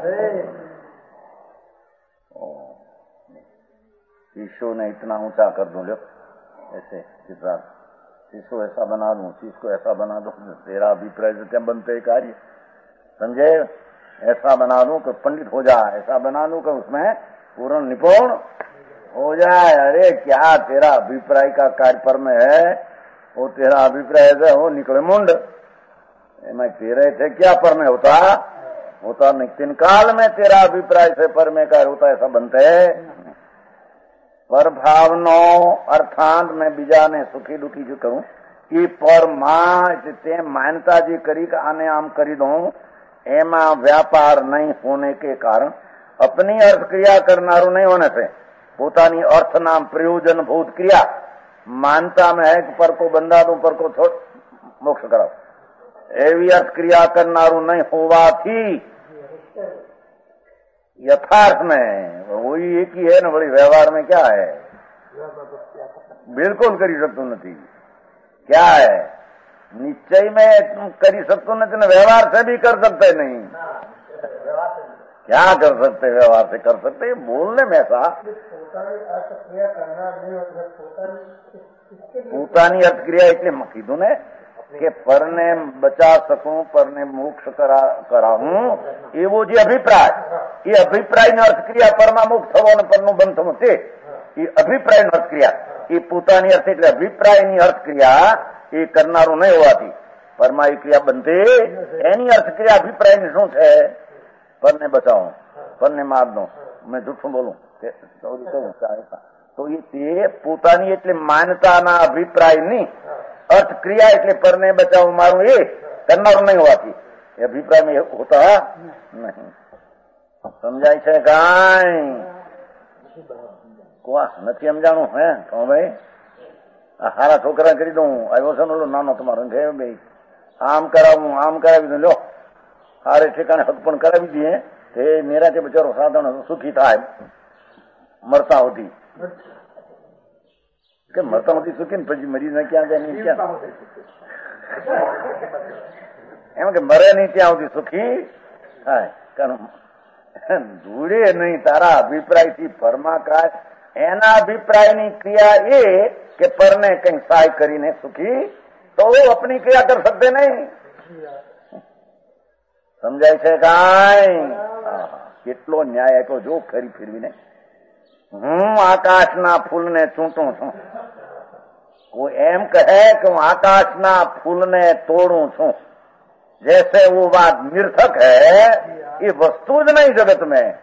शीशो ने इतना ऊंचा कर दूं, लो ऐसे चित्रार्थ, शीशो ऐसा बना दूं, शीशो ऐसा बना दूं, तेरा अभिप्राय से क्या बनते कार्य, समझे? ऐसा बना दूं कि पंडित हो जाए, ऐसा बना दूं कि उसमें पूर्ण निपुण हो जाए। अरे क्या तेरा अभिप्राय का कार्य पर में है, वो तेरा अभिप्राय है वो निकले मुंड, मैं तेरे थे क्या पर में होता होता नहीं। तीन काल में तेरा अभिप्राय से पर में कार्य होता, ऐसा बनते है। पर भावनो अर्थांत मैं बीजा ने सुखी दुखी जो करूं, कि पर मां ते मान्यता जी करी का आने आम करी दो, एमा व्यापार नहीं होने के कारण अपनी अर्थ क्रिया करनारू नहीं होने से पोतानी अर्थ नाम प्रयोजन भूत क्रिया मानता में है कि पर को बंदा दू, पर को छोड़ मोक्ष कराओ, एवी अर्थ क्रिया करनारू नहीं होवा थी यथार्थ में वही एक ही है ना, बड़ी व्यवहार में क्या है, बिल्कुल करी सकते नहीं। क्या है निश्चय में करी सकते नहीं, तो व्यवहार से भी कर सकते नहीं। क्या कर सकते, व्यवहार से कर सकते, बोलने में ऐसा પોતાની अर्थ क्रिया એટલે કીધું ને કે પરને બચા શકું, પરને મોક્ષ કરા કરાવું, એવો જે અભિપ્રાય, એ અભિપ્રાયની અર્થ ક્રિયા પરમાં મુક્ત થવો અને પરનું બંધ થવું, તે એ અભિપ્રાયની અર્થ ક્રિયા, એ પોતાની અર્થ એટલે અભિપ્રાયની અર્થ ક્રિયા એ કરનારું નહીં હોવાથી પરમાં એ ક્રિયા બનતે એની અર્થક્રિયા અભિપ્રાયની શું છે? પરને બચાવો, પરને માર દો. મેં જૂઠું બોલું તો એ તે પોતાની એટલે માનતાના અભિપ્રાયની અર્થક્રિયા એટલે પરને બચાવો મારું એ કરનારું નહીં હોવાથી એ અભિપ્રાયમાં હોતા નહીં. સમજાય છે કાંઈ? કોવા નથી સમજાણું? હે કહો ભાઈ, આ સારા છોકરા કરી દઉં, આવ્યો છે ને ઓલો નાનો તમારો ભાઈ, આમ કરાવું આમ કરાવી દઉં, લો સારે ઠેકાણે હક પણ કરાવી દઈએ તે મેરાથી બચારો સાધારણ સુખી થાય મરતા હોતી કે મરતા હોતી સુખી ને પછી મરીને ક્યાં જાય ક્યાં એમ કે મરે નહીં ત્યાં સુધી સુખી થાય. કારણ ધૂળે નહીં તારા અભિપ્રાય થી પરમાકાશ એના અભિપ્રાયની ક્રિયા એ કે પરને કઈ સહાય કરીને સુખી તો અપની ક્રિયા કરી શકતે નહીં. સમજાય છે કાંઈ? કેટલો ન્યાય આપ્યો જો ફરી ફેરવીને. હું આકાશના ફૂલને ચૂંટું છું, કોઈ એમ કહે કે હું આકાશના ફૂલને તોડું છું, जैसे वो बात निर्थक है, ये वस्तु ज नहीं जगत में.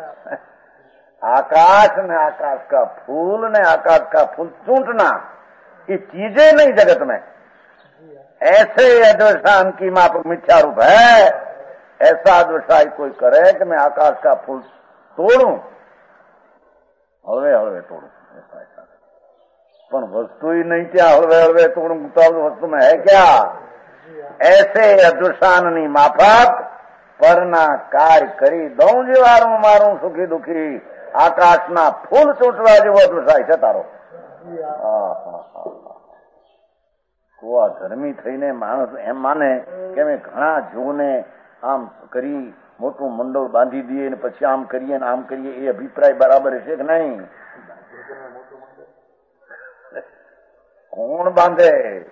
आकाश ने आकाश का फूल ने आकाश का फूल चूंटना ये चीजें नहीं जगत में. ऐसे अद्वैसान की माप मिथ्या रूप है. ऐसा अद्वैसाई कोई करे कि मैं आकाश का फूल तोड़ू, हलवे हलवे तोड़ू, ऐसा ऐसा पण वस्तु ही नहीं क्या हलवे हलवे तोड़ू तो वस्तु में है क्या? ऐसे अदृशाननी माफक पરના કાર્ય કરી દઉં જીવારું મારું સુખી દુખી આકાશના ફૂલ ચૂંટવા જેવો અદૃશાય છે તારો. કોવા ધર્મી થઈને માણસ એમ માને કે મેં ઘણા જીવને આમ કરી મોટું મંડળ બાંધી દઈએ ને પછી આમ કરીએ ને આમ કરીએ, એ અભિપ્રાય બરાબર છે કે નહીં? કોણ બાંધે?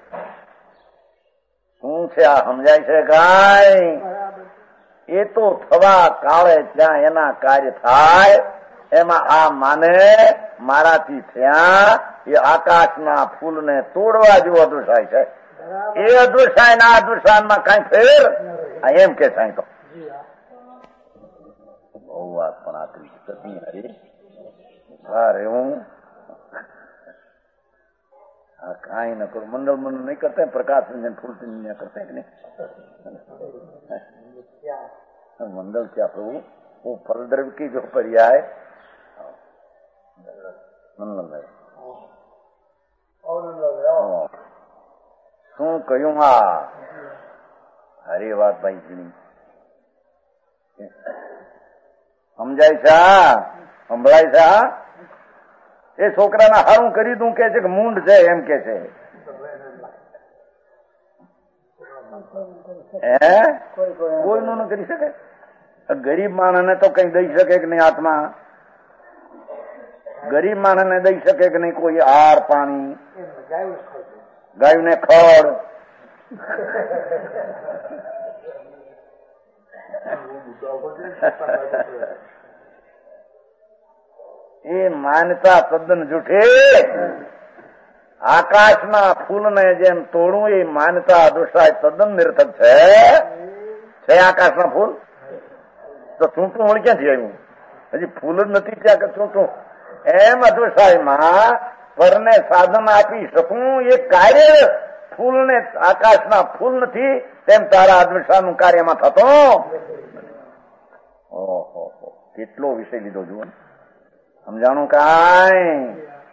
શું છે આ? સમજાય છે કાંઈ? એ તો થવા કાળે ત્યાં એના કાર્ય થાય. એમાં આ માને મારાથી થયા એ આકાશના ફૂલને તોડવા જેવો અદૃશાય છે. એ અદૃશાય ના અદૃશાનમાં કઈ ફેર એમ કે સાંઈ તો બહુ વાત પણ આકરી કરતી હરી સારે હું હા કાંઈ ન કરું. મંડળ મંડળ નહીં કરતા, પ્રકાશ રંજન ફૂલ કરતા કે નહીં? મંડળ क्या प्रभु वो फल द्रव्य की जो पर्याय શું કહ્યું? આ હરી વાત ભાઈ જીની સમજાય છે? સંભળાય છે? એ છોકરાના હારું કરી દઉં કે છે કે મૂંડ છે એમ કે છે. હે કોઈનું ન કરી શકે? ગરીબ માણસને તો કઈ દઈ શકે કે નહીં? હાથમાં ગરીબ માણસને દઈ શકે કે નહીં કોઈ હાર પાણી? ગાયને ખડ એ માનતા તદ્દન જૂઠે. આકાશના ફૂલને જેમ તોડવું એ માનતા અદૃશ્ય તદ્દન નિરર્થક છે. છે આકાશના ફૂલ તો ચૂંટું વળી ક્યાંથી આવ્યું? હજી ફૂલ જ નથી ત્યાં કે ચૂંટું. એમ અદૃશ્યમાં પરને સાધન આપી શકું એ કાર્ય ફૂલને આકાશના ફૂલ નથી તેમ તારા અદૃશ્યનું કાર્યમાં થતો. ઓહો કેટલો વિષય લીધો જુઓ. સમજાણું કાંઈ?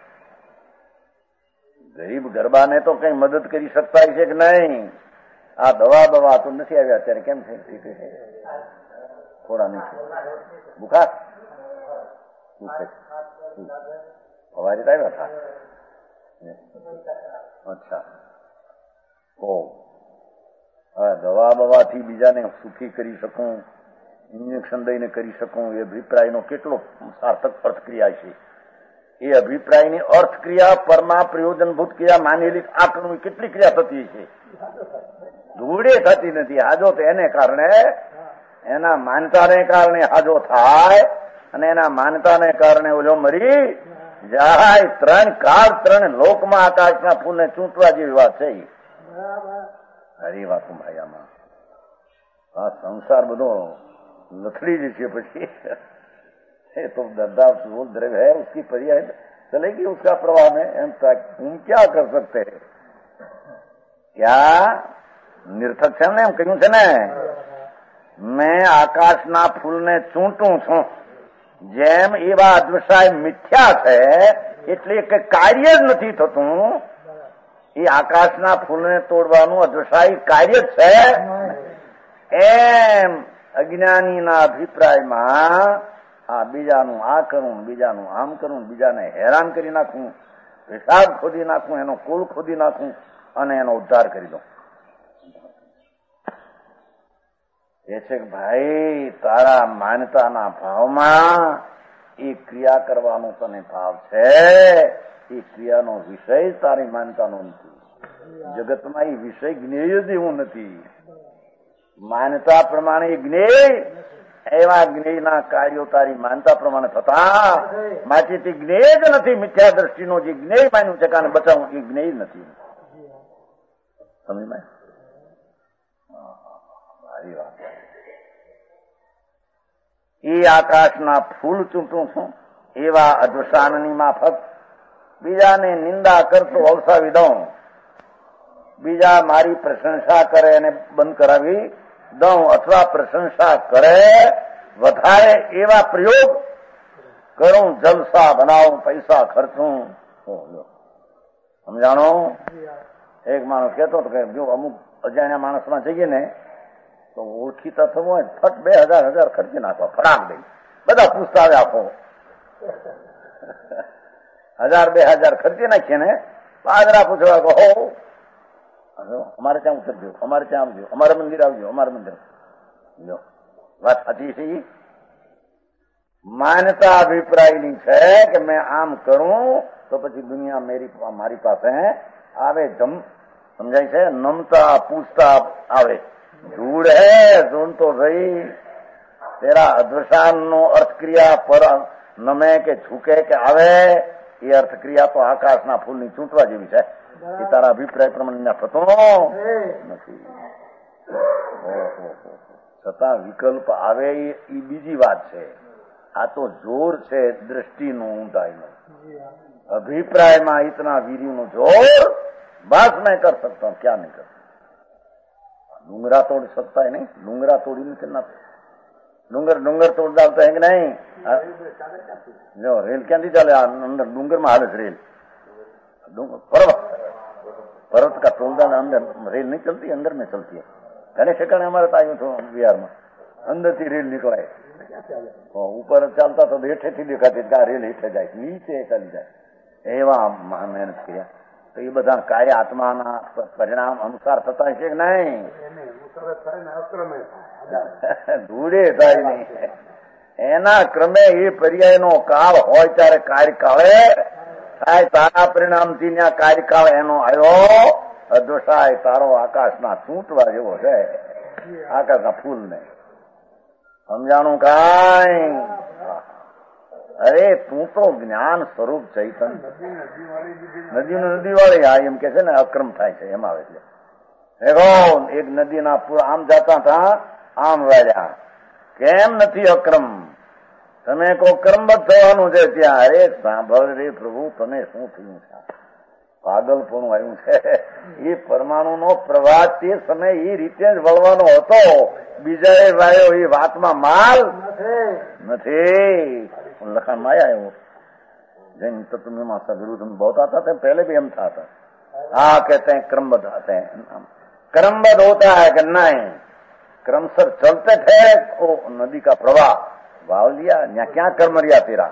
ગરીબ ગરબાને તો કઈ મદદ કરી શકતા છે કે નહીં? આ દવા દવા તો નથી આવ્યા અત્યારે. કેમ છે? થોડા નહીં બુખાર સવારે આવ્યા હતા. અચ્છા ઓ હા દવા બવાથી બીજાને સુખી કરી શકું, ઇન્જેક્શન દઈને કરી શકું, એ અભિપ્રાયનો કેટલો સાર્થક અર્થક્રિયા છે. એ અભિપ્રાયની અર્થક્રિયા પરમાં પ્રયોજનભૂત ક્રિયા માનેલી આંખનું કેટલી ક્રિયા થતી છે? ધૂળે થતી નથી. હાજો તો એને કારણે એના માનતાને કારણે હાજો થાય અને એના માનતાને કારણે ઓલો મરી જાય. ત્રણ કાળ ત્રણ લોકમાં આકાશના ફૂલને ચૂંટવા જેવી વાત છે. હરી વાતું ભાઈ આમાં આ સંસાર બધો लथड़ी जैसी પછી तो दर्दा वो द्रव्य है उसकी पर्याय चलेगी उसका प्रवाह में हम हम क्या कर सकते हैं क्या નિર્થક છે ને એમ કહ્યું છે ને મેં આકાશના ફૂલને ચૂંટું છું જેમ એવા અદ્વસાય મિથ્યા છે એટલે કે કાર્ય જ નથી થતું એ આકાશના ફૂલને તોડવાનું અદ્વસાય કાર્ય છે એમ અજ્ઞાનીના અભિપ્રાયમાં આ બીજાનું આ કરું બીજાનું આમ કરું બીજાને હેરાન કરી નાખું હિસાબ ખોદી નાખું એનો કુલ ખોદી નાખું અને એનો ઉદ્ધાર કરી દઉં એ છે કે ભાઈ તારા માન્યતાના ભાવમાં એ ક્રિયા કરવાનો તને ભાવ છે એ ક્રિયાનો વિષય તારી માન્યતાનો નથી જગતમાં એ વિષય જ્ઞેય જ એવું નથી માન્યતા પ્રમાણે જ્ઞેય એવા જ્ઞેયના કાર્યો તારી માનતા પ્રમાણે થતા માટે તે જ્ઞેય જ નથી મિથ્યા દ્રષ્ટિનો જે જ્ઞેય માન્યું છે કારણ બચાવવું એ જ્ઞેય નથી સમજ મારી વાત એ આકાશના ફૂલ ચૂંટું છું એવા અદ્વસાનની માફક બીજાને નિંદા કરતો અવસાવી દઉં બીજા મારી પ્રશંસા કરે અને બંધ કરાવી દઉં અથવા પ્રશંસા કરે વધારે એવા પ્રયોગ કરું જલસા બનાવું પૈસા ખર્ચું સમજાણો એક માણસ કહેતો હતો કે જો અમુક અજાણ્યા માણસમાં જઈએ ને તો ઓળખીતા થવું હોય ફટ બે હજાર હજાર ખર્ચી નાખવા ફરાક દઈ બધા પૂછતા આવે આપો હજાર બે હજાર ખર્ચી નાખીએ ને પાદરા પૂછવા કહો અમારે ત્યાં ઉતરજો અમારે ત્યાં આવજો અમારા મંદિર આવજો અમારા મંદિર જો વાત સાચી છે માન્યતા અભિપ્રાયની છે કે મેં આમ કરું તો પછી દુનિયા મેરી મારી પાસે આવે જમ સમજાય છે નમતા પૂછતા આવે ધૂળ હે સુન તો સહી તેરા અધ્વસાન નો અર્થક્રિયા પર નમે કે ઝૂકે કે આવે એ અર્થક્રિયા તો આકાશના ફૂલની ચૂંટવા જેવી છે એ તારા અભિપ્રાય પ્રમાણે થતો નથી છતાં વિકલ્પ આવે એ બીજી વાત છે આ તો જોર છે દ્રષ્ટિનું ઊંડાઈનું અભિપ્રાયમાં ઇતના વીર્યનું જોર બસ નહીં કર सकता क्या नहीं कर डूंगरा तोड़ सकता है नहीं डूंगरा तोड़ी नहीं करना डूंगर डूंगर तोड़ डालता है कि नहीं जो रेल ક્યાંથી ચાલે અંદર ડુંગર માં હાલે છે રેલ पर्वत पर्वत का तोड़दान अंदर रेल नहीं चलती अंदर में चलती है घने ठिकाने हमारे तो आयु तो बिहार में अंदर थी रेल निकलाए ऊपर चलता तो हेठे थी देखाती रेल हेठे जाए नीचे चली जाए एवा मेहनत किया तो ये બધા કાર્ય આત્માના પરિણામ અનુસાર થતા છે કે નહીં ધૂળે થાય નહીં એના ક્રમે એ પર્યાયનો કાળ હોય ત્યારે કાર્યકાળે થાય તારા પરિણામથી ત્યાં કાર્યકાળ એનો આવ્યો અદોષાય તારો આકાશના ચૂંટવા જેવો છે આકાશના ફૂલ ને સમજાણું કાંઈ અરે તું તો જ્ઞાન સ્વરૂપ ચૈતન્ય નદી નદી વાળી હા એમ કે છે ને અક્રમ થાય છે એમ આવે છે દેખો એક નદીના આમ જતા હતા આમ વાળ્યા કેમ નથી અક્રમ તમે કો ક્રમબદ્ધ થવાનું છે ત્યાં અરે સાંભળ રે પ્રભુ તને શું થયું છે પાગલપણું આવ્યું છે એ પરમાણુ નો પ્રવાહ તે સમય એ રીતે જ વળવાનો હતો બીજાએ વાયો એ વાતમાં માલ નથી लखन माया है वो जैन तत्व मीमांसा विरुद्ध में बहुत आता था पहले भी हम था था हाँ कहते हैं क्रमबद्ध आते हैं क्रमबद्ध होता है कि नहीं क्रमशर चलते थे वो नदी का प्रवाह वाव लिया यहाँ क्या कर्म रिया तेरा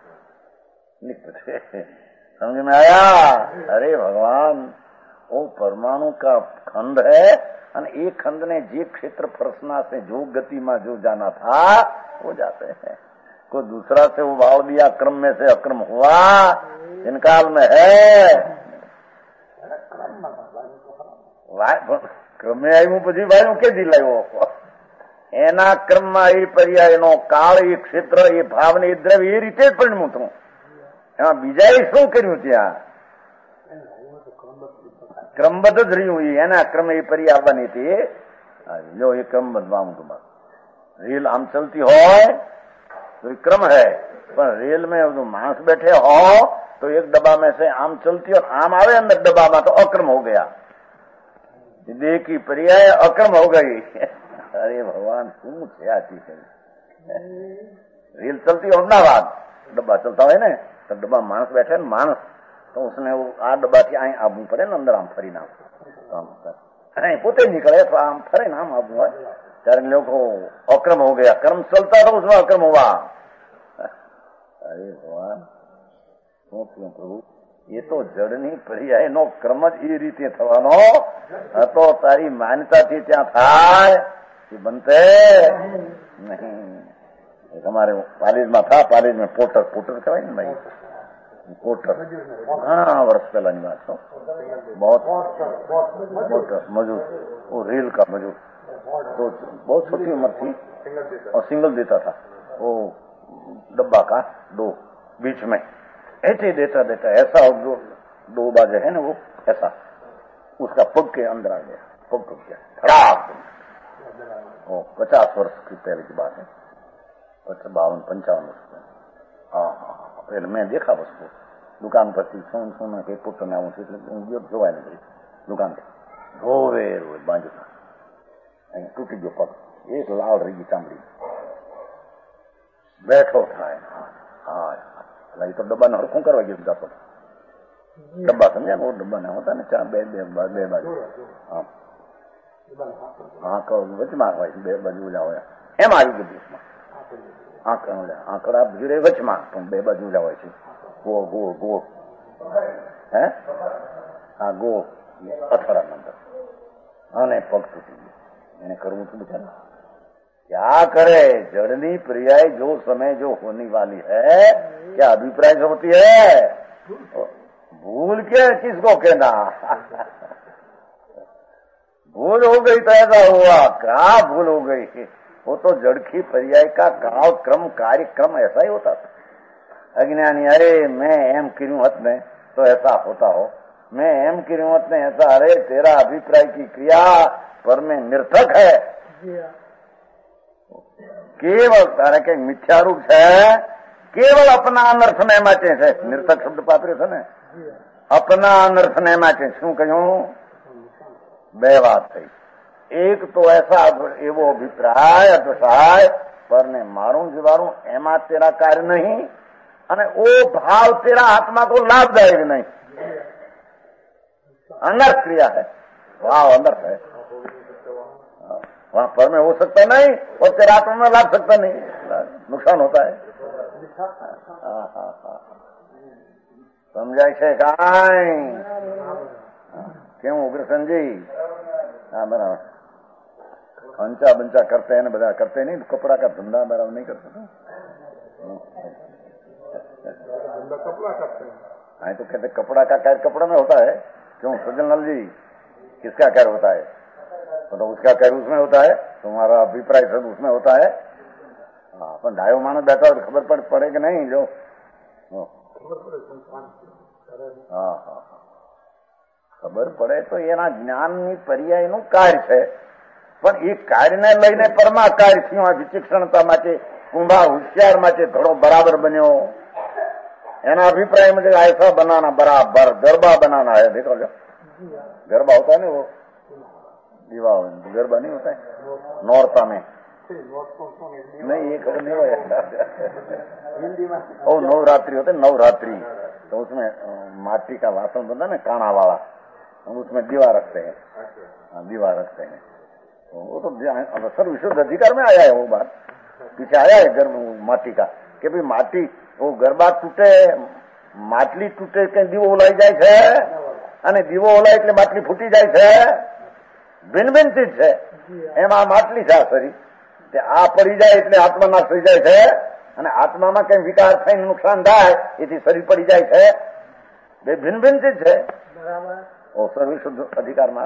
समझ में आया अरे भगवान वो परमाणु का खंड है और एक खंड ने जे क्षेत्र फरसना से जो गति में जो जाना था वो जाते हैं कोई दूसरा से वो भाव दिया क्रम में से अक्रम हुआ इनकाल में है क्रमे આવ્યું પછી ભાઈ કે દિલાયો એના ક્રમમાં એ પર્યાયનો કાળ એ ક્ષેત્ર એ ભાવ ને એ દ્રવ્ય એ રીતે જ પરિણ્યું હતું એમાં બીજાએ શું કર્યું ત્યાં ક્રમબદ્ધ જ રહ્યું એ એના ક્રમે એ પરી આવવાની હતી. જો એ ક્રમ બદલાવું તમારે રેલ આમ ચલતી હોય तो ये क्रम है, पर रेल में जो मांस बैठे हो तो एक डब्बा में से आम चलती और आम आवे अंदर डब्बा में तो अक्रम हो गया, देह की पर्याय अक्रम हो गई. अरे भगवान शू છે આ ચીજ? रेल चलती अमदावाद, डब्बा चलता है ना, तो डब्बा मानस बैठे न मानस तो उसने वो आ डब्बा थी आई आबू पड़े न अंदर आम फरी नाम पोते निकले तो आम फरे नाम आबू है ત્યારે લોકો અક્રમ हो गया, कर्म चलता तो उसमें अक्रम हुआ. अरे भगवान શું થયું પ્રભુ? એ તો જડની પર્યાય નો ક્રમ જ એ રીતે થવાનો હતો. તારી માન્યતાથી ત્યાં થાય એ બનતે નહીં. हमारे कॉलेज में था, कॉलेज में पोटर पोटर कहेवाय ने भाई, पोटर हाँ वर्ष पहला की बात हो. बहुत पोटर मजूर, वो रेल का मजूर, तो बहुत छोटी उम्र थी और सिंगल देता था. वो डब्बा का दो बीच में ऐसे देता देता ऐसा जो दो बाजे है ना वो ऐसा उसका पग के अंदर आ गया, पग टूट गया खराब. वो पचास वर्ष की पहले की बात है, बावन पंचावन वर्ष में. हाँ हाँ पहले मैं देखा उसको दुकान पर थी, सोन सोना के पुट ने आऊँ જોવાય नहीं दुकान पे धोवे रोए बांजू था टूटी गयो पग, एक लाल रही चामड़ी. बैठो था हाँ ये तो डब्बा ने हरखું કરવા ગયો હતા. डब्बा समझा वो डब्बा ने होता ना चार बे बे बे बाजू हाँ हाँ કહો વચમાં હોય બે બાજુ ઓલા હોય એમ આવી ગયું દેશમાં. આંકડા ભીડે વચમાં પણ બે બાજુ ઓલા હોય છે ગોળ ગોળ ગોળ હે હા ગોળ અથડા નંબર અને પગ તૂટી ગયો. એને કરવું હતું बेचारा क्या करे? जड़नी पर्याय जो समय जो होने वाली है क्या अभिप्राय से होती है? भूल के किसको कहना? भूल हो गई तो ऐसा हुआ. क्या भूल हो गई? वो तो जड़ की पर्याय का काल क्रम कार्यक्रम ऐसा ही होता था. अज्ञानी अरे मैं एम क्यों हत में तो ऐसा होता हो, मैं एम क्यों हत में ऐसा, अरे तेरा अभिप्राय की क्रिया पर में निर्थक है. केवल तारे के मिथ्या रूप है, केवल अपना अनर्थ ने माचे है. निर्थक शब्द पात्र है ने अपना अनर्थ ने माचे. शू कहूं? બે વાત થઈ. એક તો ऐसा એવો અભિપ્રાય અદશાય પર ને મારું જીવારું એમાં તેરા કાર્ય નહીં અને ઓ ભાવ તેરા આત્મા को लाभदायक नहीं. अनर्थ क्रिया है, भाव अनर्थ है, वहां पर में हो सकता नहीं और तेरा आत्मा में लाभ सकता नहीं, नुकसान होता है. समझाय છે કાઈ? કેવું ઉગ્રસનજી? हाँ बराबर. अंचा बंचा करते हैं ना, बता करते नहीं, कपड़ा का धंधा बराबर नहीं करते ना. कपड़ा करते हैं. हाँ तो कहते कपड़ा का कार्य कपड़ा में होता है. क्यों सज्जनलाल जी? किसका कार्य होता है? तो उसका कार्य उसमें होता है, तुम्हारा अभिप्राय सब उसमें होता है. हाँ अपन ढाई मानस बैठा हो तो खबर पड़ पड़े कि नहीं? जो हाँ हाँ ખબર પડે તો એના જ્ઞાનની પર્યાયનું કાર્ય છે. પણ એ કાર્યને લઈને પરમા કાર્ય થયું. આ વિચક્ષણતા માટે કુંભાર હોશિયાર માટે ઘણો બરાબર બન્યો. એના અભિપ્રાય मुझे ऐसा बनाना बराबर गरबा बनाना है. देखो जो गरबा होता है ना, वो विवाह गरबा नहीं होता है नौरता में नहीं, ये खबर नहीं हुआ. ओ नवरात्रि होते नवरात्रि, तो उसमें माटी का वासन बनता है ना काना वाला, हम उसमें दीवा रखते हैं. हाँ दीवा रखते हैं. वो तो सर्व विशुद्ध अधिकार में आया है. वो बात पीछे आया है गर्भ माटी का कि भाई माटी वो गरबा तूटे, માટલી તૂટે કે દીવો ઓલાઈ જાય છે અને દીવો ઓલાય એટલે માટલી ફૂટી જાય છે. ભિન્ન ભિન્ન ચીજ છે. એમાં માટલી છે શરીર, આ પડી જાય એટલે આત્મા નાશ થઈ જાય છે અને આત્મામાં કઈ વિકાર થઈને નુકસાન થાય એથી શરીર પડી જાય છે. બે ભિન્ન ભિન્ન ચીજ છે. ઓ સર્વશુદ્ધ અધિકારમાં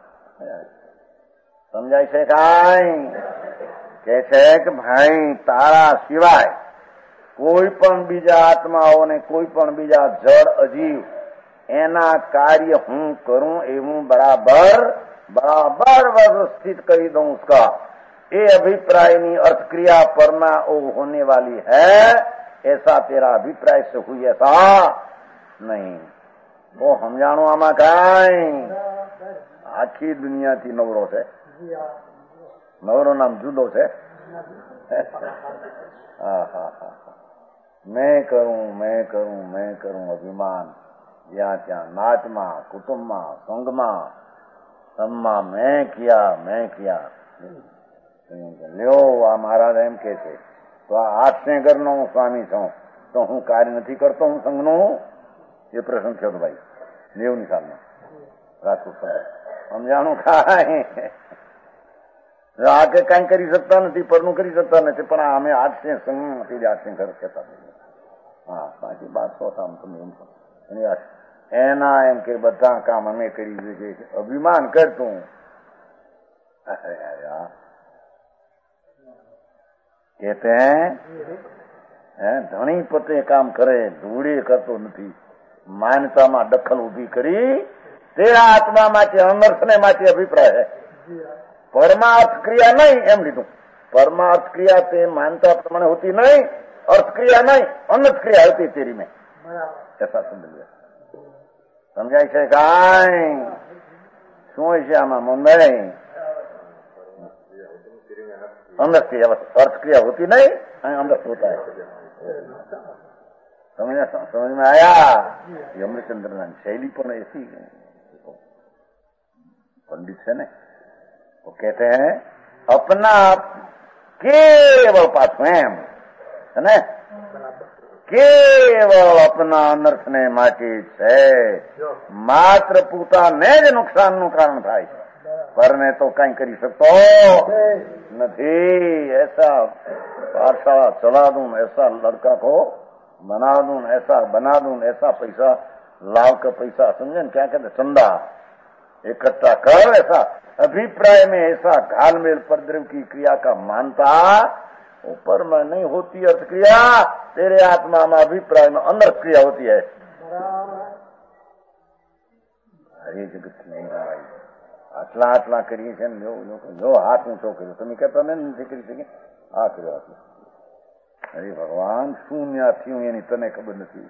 સમજાય છે કાંઈ? કે છે કે ભાઈ તારા સિવાય કોઈ પણ બીજા આત્માઓને કોઈ પણ બીજા જળ અજીવ એના કાર્ય હું કરું એવું બરાબર बराबर व्यवस्थित कर दूं उसका, ये अभिप्राय नहीं अर्थ क्रिया परमा ओ होने वाली है, ऐसा तेरा अभिप्राय से हुई ऐसा नहीं। वो हम जानो आमा काई आखी दुनिया थी नवरो से, नवरो नाम जुदो से। मैं करूं मैं करूं मैं करूं अभिमान, જ્યાં ત્યાં નાચમાં, કુટુંબમાં, સંઘમાં, सम्मा मैं किया मैं किया। લ્યો આ મહારાજ એમ કે છે તો આ હાથને ઘરનો હું સ્વામી છું તો હું કાર્ય નથી કરતો હું સંઘનું? એ પ્રશ્ન થયો ભાઈ નેવની સાલમાં રાજકોટ સમજાણું કાંઈ આ કે કઈ કરી શકતા નથી, પરનું કરી શકતા નથી, પણ અમે હાથને સંઘ નથી હાથને ઘર કહેતા હા બાકી બાત તો આમ તમે એમ એના એમ કે બધા કામ અમે કરી દઈએ, અભિમાન કરતું कहते हैं धनी पते काम करे धूड़े करतो नहीं, मान्यता में दखल उभी करी तेरा आत्मा माटे अनर्थ ने माटे अभिप्राय है, परमार्थ क्रिया नहीं एम लीधु। परमार्थ क्रिया ते मान्यता प्रमाणे होती नहीं, अर्थ क्रिया नहीं अनर्थ क्रिया होती तेरी में, ऐसा समझ लिया। समझाय છે કાંઈ શું છે આમાં મંદાય? अनर्थ क्रिया अर्थ क्रिया होती नहीं, अनर्थ होता है। समझ समझ में आया? यमचंद्र शैली पर ऐसी पंडित है ना, वो कहते हैं अपना केवल पास स्वयं है ना, केवल अपना अनर्थ ने माटे છે, માત્ર પોતાને જ નુકસાનનું કારણ થાય, પરને તો કઈ કરી શકતો નથી। ऐसा पाठशाला चला दूं, ऐसा लड़का को बना दूं, ऐसा बना दूं, ऐसा पैसा लाभ का पैसा समझे क्या कहते चंदा इकट्ठा कर, ऐसा अभिप्राय में ऐसा घालमेल परद्रव की क्रिया का मानता ऊपर में नहीं होती अर्थ क्रिया, तेरे आत्मा में अभिप्राय में अनर्थ क्रिया होती है। हरे जगत नहीं भाई आटला आटला करिए છે જો જો હાથ ઊંચો કર્યો તમે કહેતા ને નથી કરી શકે આ કર્યો આટલો। અરે ભગવાન શૂન્ય થયું એની તને ખબર નથી।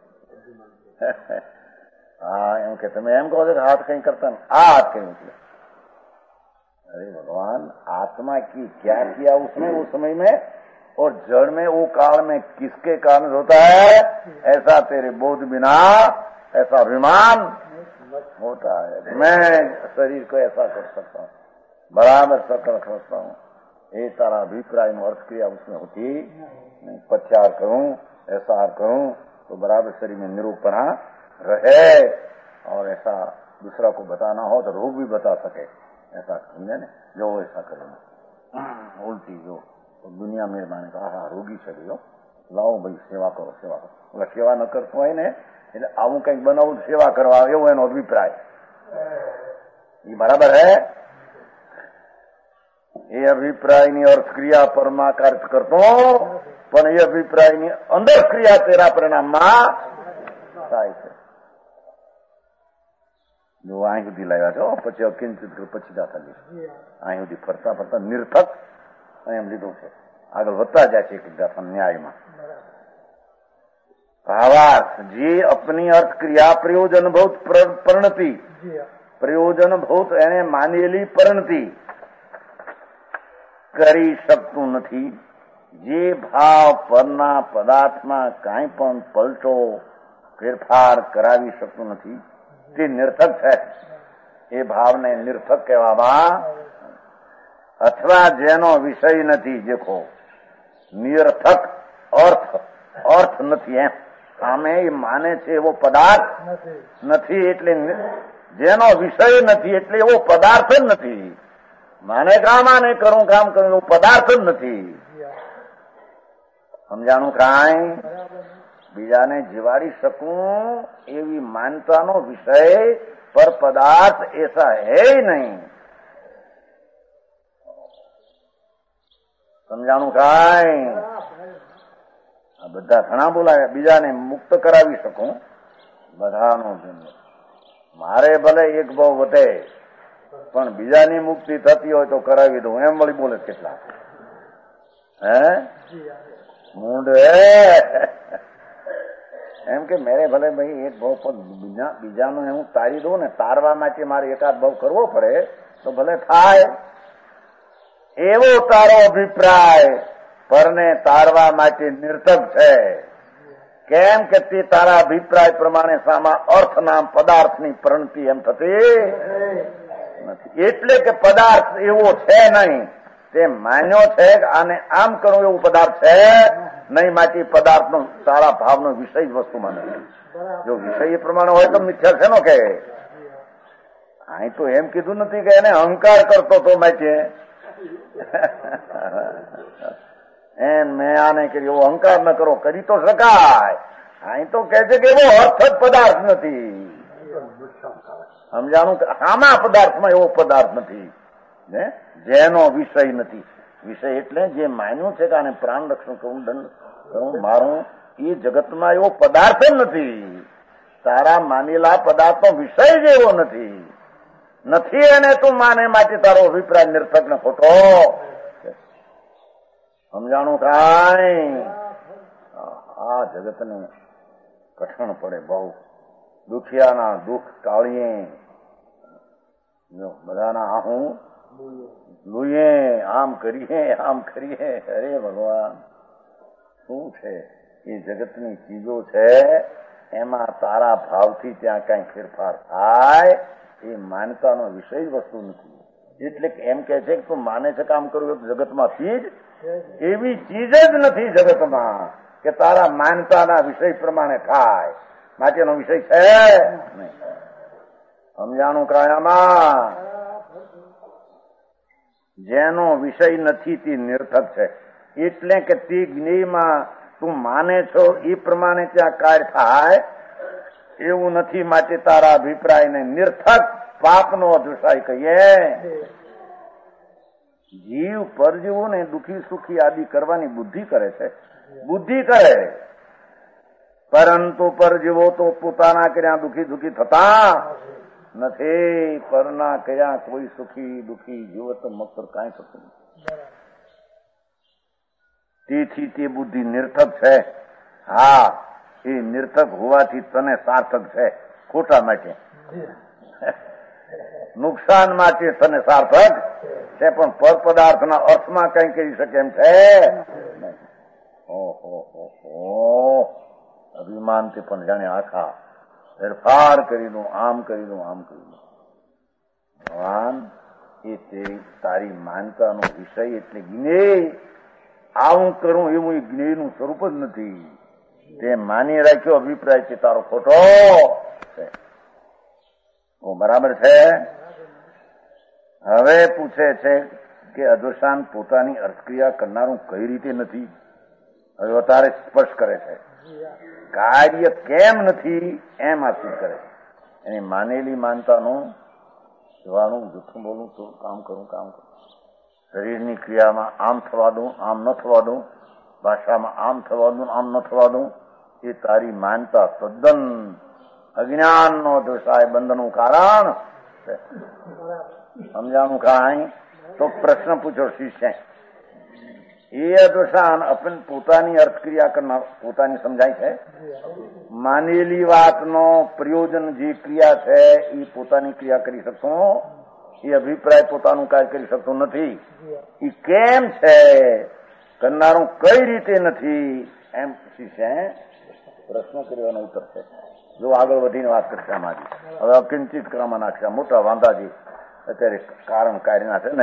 હા એમ કે તમે એમ કહો છો કે હાથ કઈ કરતા આ હાથ કઈ ઊંચો। अरे भगवान आत्मा की क्या किया उसने उस समय में और जड़ में वो काल में किसके कारण होता है, ऐसा तेरे बोध बिना ऐसा अभिमान होता है। मैं शरीर को ऐसा कर सकता हूँ, बराबर सकल कर सकता हूँ, ये तारा अभिप्राय में अर्थ क्रिया उसमें होती नहीं। पथ्यार करूं ऐसा करूं तो बराबर शरीर में निरूपणा रहे, और ऐसा दूसरा को बताना हो तो रोग भी बता सके, ऐसा समझे न जो ऐसा करो उल्टी जो तो दुनिया में माने कहा हाँ रोगी चली लो लाओ भाई सेवा करो सेवा करो, बोला सेवा न करतो હોય ને એટલે આવું કંઈક બનાવું સેવા કરવા એવો એનો અભિપ્રાય, એ બરાબર હે? એ અભિપ્રાયની અર્થ ક્રિયા પરમાકાર કરતો પણ એ અભિપ્રાયની અંદર ક્રિયા તેરા પરિણામમાં થાય છે। જો અહીં સુધી લાવ્યા છો પછી અકિંચિત પછી જાતા જઈશ, અહીં સુધી ફરતા ફરતા નિર્થક એમ લીધું છે, આગળ વધતા જાય છે એક ગાથા ન્યાયમાં। भावार्थ जी अपनी अर्थ क्रिया प्रयोजन बहुत परिणति, प्रयोजन बहुत એને માનેલી પરિણતિ કરી શકતું નથી। જે ભાવ પરના પદાર્થમાં કાંઈ પણ પલટો ફેરફાર કરાવી શકતું નથી તે નિર્થક છે, એ ભાવને નિર્થક કહેવામાં। અથવા જેનો વિષય નથી, દેખો નિરર્થક અર્થ અર્થ નથી એમ આમે એ માને છે એવો પદાર્થ નથી, એટલે જેનો વિષય નથી એટલે એવો પદાર્થ જ નથી। માને કામ આને કરું કામ કરું એવો પદાર્થ જ નથી। સમજાણું કાંઈ? બીજાને જીવાડી શકું એવી માનતાનો વિષય પર પદાર્થ ऐसा है ही नहीं। સમજાણું કાંઈ? આ બધા ઘણા બોલાવ્યા, બીજાને મુક્ત કરાવી શકું બધાનો જન્મ. મારે ભલે એક ભાવ વધે પણ બીજાની મુક્તિ થતી હોય તો કરાવી દઉં એમ વળી બોલે કેટલા હે મૂંડ એમ કે મેરે ભલે ભાઈ એક ભાવ પણ બીજા બીજાનો હું તારી દઉં ને તારવા માટે મારે એકાદ ભાવ કરવો પડે તો ભલે થાય. એવો તારો અભિપ્રાય પરને તારવા માટે નિર્થક છે. કેમ કે તે તારા અભિપ્રાય પ્રમાણે સામા અર્થ નામ પદાર્થની પ્રણતિ એમ થતી નથી. એટલે કે પદાર્થ એવો છે નહીં, તે માન્યો છે કે આને આમ કરવું એવું પદાર્થ છે નહીં, માટે પદાર્થનો તારા ભાવનો વિષય જ વસ્તુ માને. જો વિષય એ પ્રમાણે હોય તો મિથ્યા છે નો કે અહીં તો એમ કીધું નથી કે એને અહંકાર કરતો તો માટે એમ મેં આને કર્યું એવો અહંકાર ન કરો, કરી તો શકાય. અહીં તો કહે છે કે એવો અર્થ જ પદાર્થ નથી. સમજાણું કે આમાં પદાર્થમાં એવો પદાર્થ નથી ને જેનો વિષય નથી. વિષય એટલે જે માન્યું છે કે આને પ્રાણ રક્ષણ કરવું, દંડ કરવું, મારું, એ જગતમાં એવો પદાર્થ જ નથી. તારા માનેલા પદાર્થનો વિષય જ એવો નથી નથી એને તું માને માટે તારો અભિપ્રાય નિર્થક ને ખોટો. સમજાણું કાંઈ આ જગતને કઠણ પડે બહુ. દુખિયાના દુઃખ ટાળીએ, બધાના આહું લુઈએ, આમ કરીએ આમ કરીએ. અરે ભગવાન શું છે એ જગતની ચીજો છે, એમાં તારા ભાવથી ત્યાં કઈ ફેરફાર થાય એ માનતાનો વિષય જ વસ્તુ નથી. એટલે એમ કે છે કે તું માને છે કામ કરવું જગતમાં ચીજ એવી ચીજ જ નથી જગતમાં કે તારા માનતાના વિષય પ્રમાણે થાય. માટેનો વિષય છે નહીં. સમજાણું ક્રાયામાં જેનો વિષય નથી તે નિર્થક છે. એટલે કે તે જ્ઞેયમાં તું માને છો એ પ્રમાણે ત્યાં કાર્ય થાય એવું નથી. માટે તારા અભિપ્રાયને નિર્થક પાપનો અધુસાય કહીએ. જીવ પરજીવો ને દુઃખી સુખી આદિ કરવાની બુદ્ધિ કરે છે, બુદ્ધિ કરે, પરંતુ પરજીવો તો પોતાના કર્યા દુઃખી દુઃખી થતા નથી. પરના કર્યા કોઈ સુખી દુઃખી જીવ તો મકર કાંઈ થતું નથી. તેથી તે બુદ્ધિ નિર્થક છે. હા, એ નિર્થક હોવાથી તને સાર્થક છે, ખોટા માટે નુકસાન માટે તને સાર્થક છે, પણ પર પદાર્થના અર્થમાં કઈ કરી શકે એમ છે. ઓહો, અભિમાનથી પણ જાણે આખા ફેરફાર કરી દઉં, આમ કરી દઉં, આમ કરી દઉં. ભગવાન એ તેરી તારી માનતાનો વિષય એટલે જ્ઞેય. આવું કરું એવું એ જ્ઞેયનું સ્વરૂપ જ નથી. તે માની રાખ્યો અભિપ્રાય છે તારો ખોટો છે. બરાબર છે. હવે પૂછે છે કે અદોષાન પોતાની અર્થક્રિયા કરનારું કઈ રીતે નથી. હવે વધારે સ્પષ્ટ કરે છે. કાર્ય કેમ નથી એમ આસિત કરે. એની માનેલી માનતાનું જવાનું જૂઠું બોલું તો કામ કરું કામ કરું શરીરની ક્રિયામાં આમ થવા દઉં, આમ ન થવા દઉં, ભાષામાં આમ થવા દઉં, આમ ન થવા દઉં, એ તારી માનતા તદ્દન અજ્ઞાનનો દોષાય બંધનું કારણ છે. સમજાણું કાંઈ? તો પ્રશ્ન પૂછો શિષ્ય. એ અદોષાન અપન પોતાની અર્થક્રિયા કરનાર પોતાની સમજાય છે. માનેલી વાતનો પ્રયોજન જે ક્રિયા છે એ પોતાની ક્રિયા કરી શકશો, એ અભિપ્રાય પોતાનું કાર્ય કરી શકતો નથી. એ કેમ છે કરનારું કઈ રીતે નથી એમ શિષ્ય પ્રશ્ન કરવાનો ઉત્તર છે. જો આગળ વધીને વાત કરશે આમાંથી. હવે અકિંચિત ક્રમમાં નાખશે. મોટા વાંધાજી અત્યારે કારણ કાર્યના છે ને.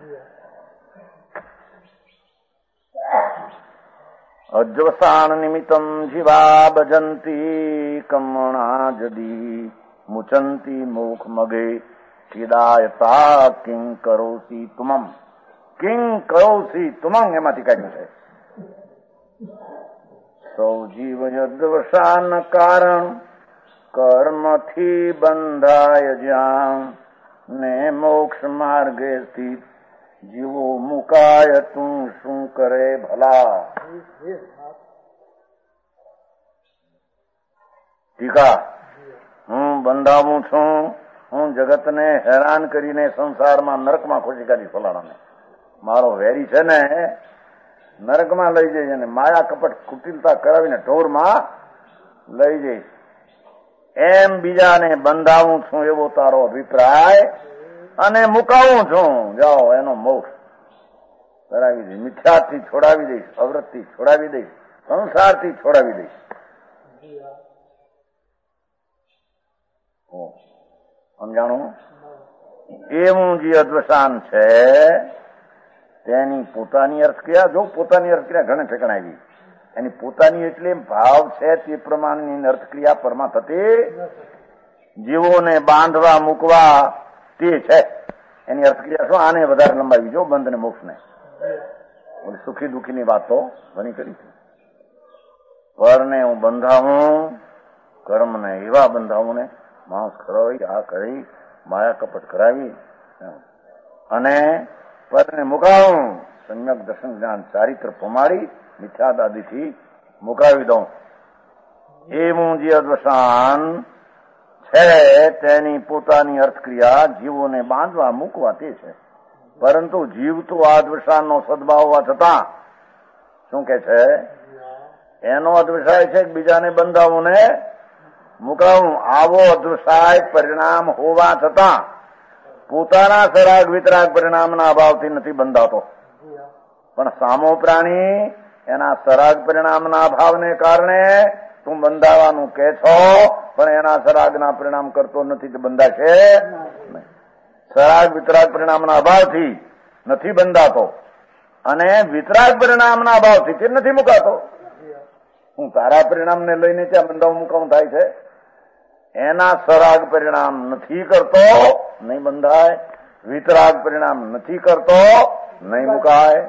અજ્વસાન નિમિત્તમ જીવા ભજંતી કમણા જદી મુચંતી મુખ મગે ચિદાયતા કિં કરોસી તુમમ. કિં કરોસી તુમમ એમાંથી કાઢ્યું છે. સૌ જીવ અજ્વસાન કારણ કર્મથી બંધાય જ્યાં ને મોક્ષ માર્ગે સ્થિત જીવો મુકાય તું શું કરે ભલા. ટીકા હું બંધાવું છું, હું જગતને હેરાન કરીને સંસારમાં નરકમાં ખોટી કાઢી ફલાણાને. મારો વેરી છે ને નરકમાં લઈ જઈશ અને માયા કપટ કુટિલતા કરાવીને ઢોરમાં લઈ જઈશ. એમ બીજાને બંધાવું છું એવો તારો અભિપ્રાય અને મુકાવું છું. જાઓ એનો મોક્ષ કરાવી દઈશ, મિથ્યાથી છોડાવી દઈશ, અવ્રતથી છોડાવી દઈશ, સંસારથી છોડાવી દઈશ. સમજાણું? એવું જે અદ્વસાન છે તેની પોતાની અર્થક્રિયા, જો પોતાની અર્થક્રિયા ઘણે ઠેકાણે આવી. એની પોતાની એટલે ભાવ છે તે પ્રમાણની અર્થક્રિયા પરમાં થતી. જીવોને બાંધવા મૂકવા તે છે એની અર્થક્રિયા. શું આને વધારે લંબાવી જો બંધ ને મોક્ષ ને સુખી દુઃખીની વાતો ઘણી કરી છે. પરને હું બંધાવું, કર્મને એવા બંધાવું ને માણસ ખરાવી આ કરી માયા કપટ કરાવી અને પરને મુકાવું, સમ્યક દર્શન જ્ઞાન ચારિત્ર પમાડી મિથ્યા દાદીથી મુકાવી દઉં. એવું જે અદ્વસાન છે તેની પોતાની અર્થક્રિયા જીવોને બાંધવા મૂકવા તે છે. પરંતુ જીવ તો આ અદ્વસાનનો સદભાવ હોવા છતાં શું કે છે એનો અદ્વસાય છે કે બીજાને બંધાવું ને મુકાવું. આવો અદ્વસાય પરિણામ હોવા છતાં પોતાના સરાગ વિતરાગ પરિણામના અભાવથી નથી બંધાતો. પણ સામો પ્રાણી એના સરાગ પરિણામના અભાવને કારણે તું બંધાવાનું કે છો, પણ એના સરાગના પરિણામ કરતો નથી તો બંધાશે નહીં. સરાગ વિતરાગ પરિણામના અભાવથી નથી બંધાતો અને વિતરાગ પરિણામના અભાવથી તે નથી મુકાતો. હું તારા પરિણામને લઈને ત્યાં બંધાવું મુકાવું થાય છે. એના સરાગ પરિણામ નથી કરતો નહીં બંધાય, વિતરાગ પરિણામ નથી કરતો નહીં મુકાય.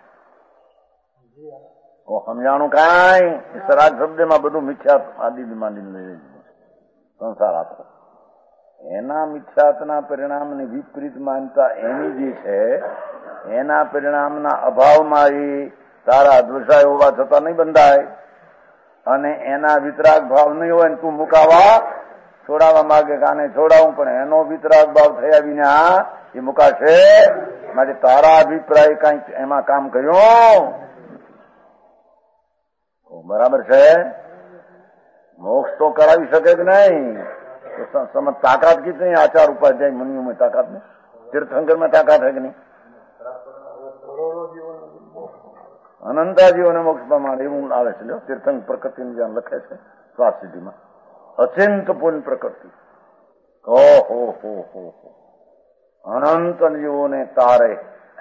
સમજાણું કાંઈ? સરાગ શબ્દમાં બધું મિથ્યાત આદિ માંડી સંસાર આપો. એના મિથ્યાતના પરિણામની વિપરીત માનતા એની જે છે એના પરિણામના અભાવમાં એ તારા અદ્વસાય હોવા છતાં નહીં બંધાય અને એના વિતરાગ ભાવ નહીં હોય ને તું મુકાવા છોડાવવા માંગે કાને છોડાવું, પણ એનો વિતરાગ ભાવ થયા વિના એ મુકાશે. માટે તારા અભિપ્રાય કઈક એમાં કામ કર્યું બરાબર છે. મોક્ષ તો કરાવી શકે કે નહીં? સમજ તાકાત कितनी आचार उपाध्याय मुनियों में ताकत नहीं, तीर्थंकर में ताकत है कि नहीं? અનંતા જીવોને મોક્ષ પ્રમાણે એવું આવે છે. તીર્થંક પ્રકૃતિને જ્યાં લખે છે સ્વાસ્થિતિમાં અચિંત પૂર્ણ પ્રકૃતિ ઓહો હો હો અનંત જીવોને તારે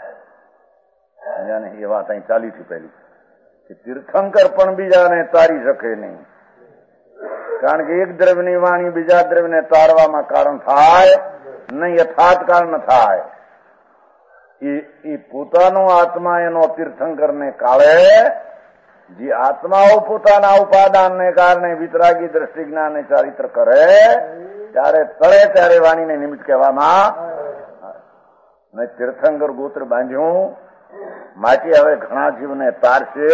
એ વાત અહીં ચાલી હતી પહેલી કે તીર્થંકર પણ બીજાને તારી શકે નહીં. કારણ કે એક દ્રવ્યની વાણી બીજા દ્રવ્યને તારવામાં કારણ થાય નહીં, યથાર્થ કારણ થાય. એ પોતાનો આત્મા એનો તીર્થંકરને કાળે જે આત્માઓ પોતાના ઉપાદાનને કારણે વિતરાગી દ્રષ્ટિ જ્ઞાનને ચારિત્ર કરે ત્યારે તળે ત્યારે વાણીને નિમિત્ત કહેવામાં નહીં. તીર્થંકર ગોત્ર બાંધ્યું માટે હવે ઘણા જીવને તારશે.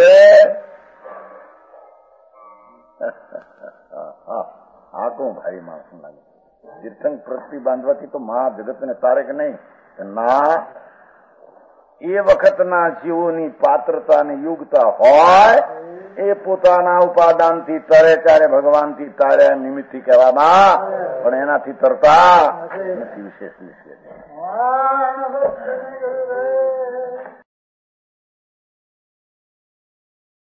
આ કોણ ભાઈ માણસ લાગે? તીર્થંક પ્રતિ બાંધવાથી તો મહા જગતને તારે કે નહીં? ના, એ વખતના જીવોની પાત્રતા અને યોગ્યતા હોય એ પોતાના ઉપાદાનથી તરે ત્યારે ભગવાનથી તારે નિમિત્તથી કહેવામાં, પણ એનાથી તરતા નથી. વિશેષ વિશેષ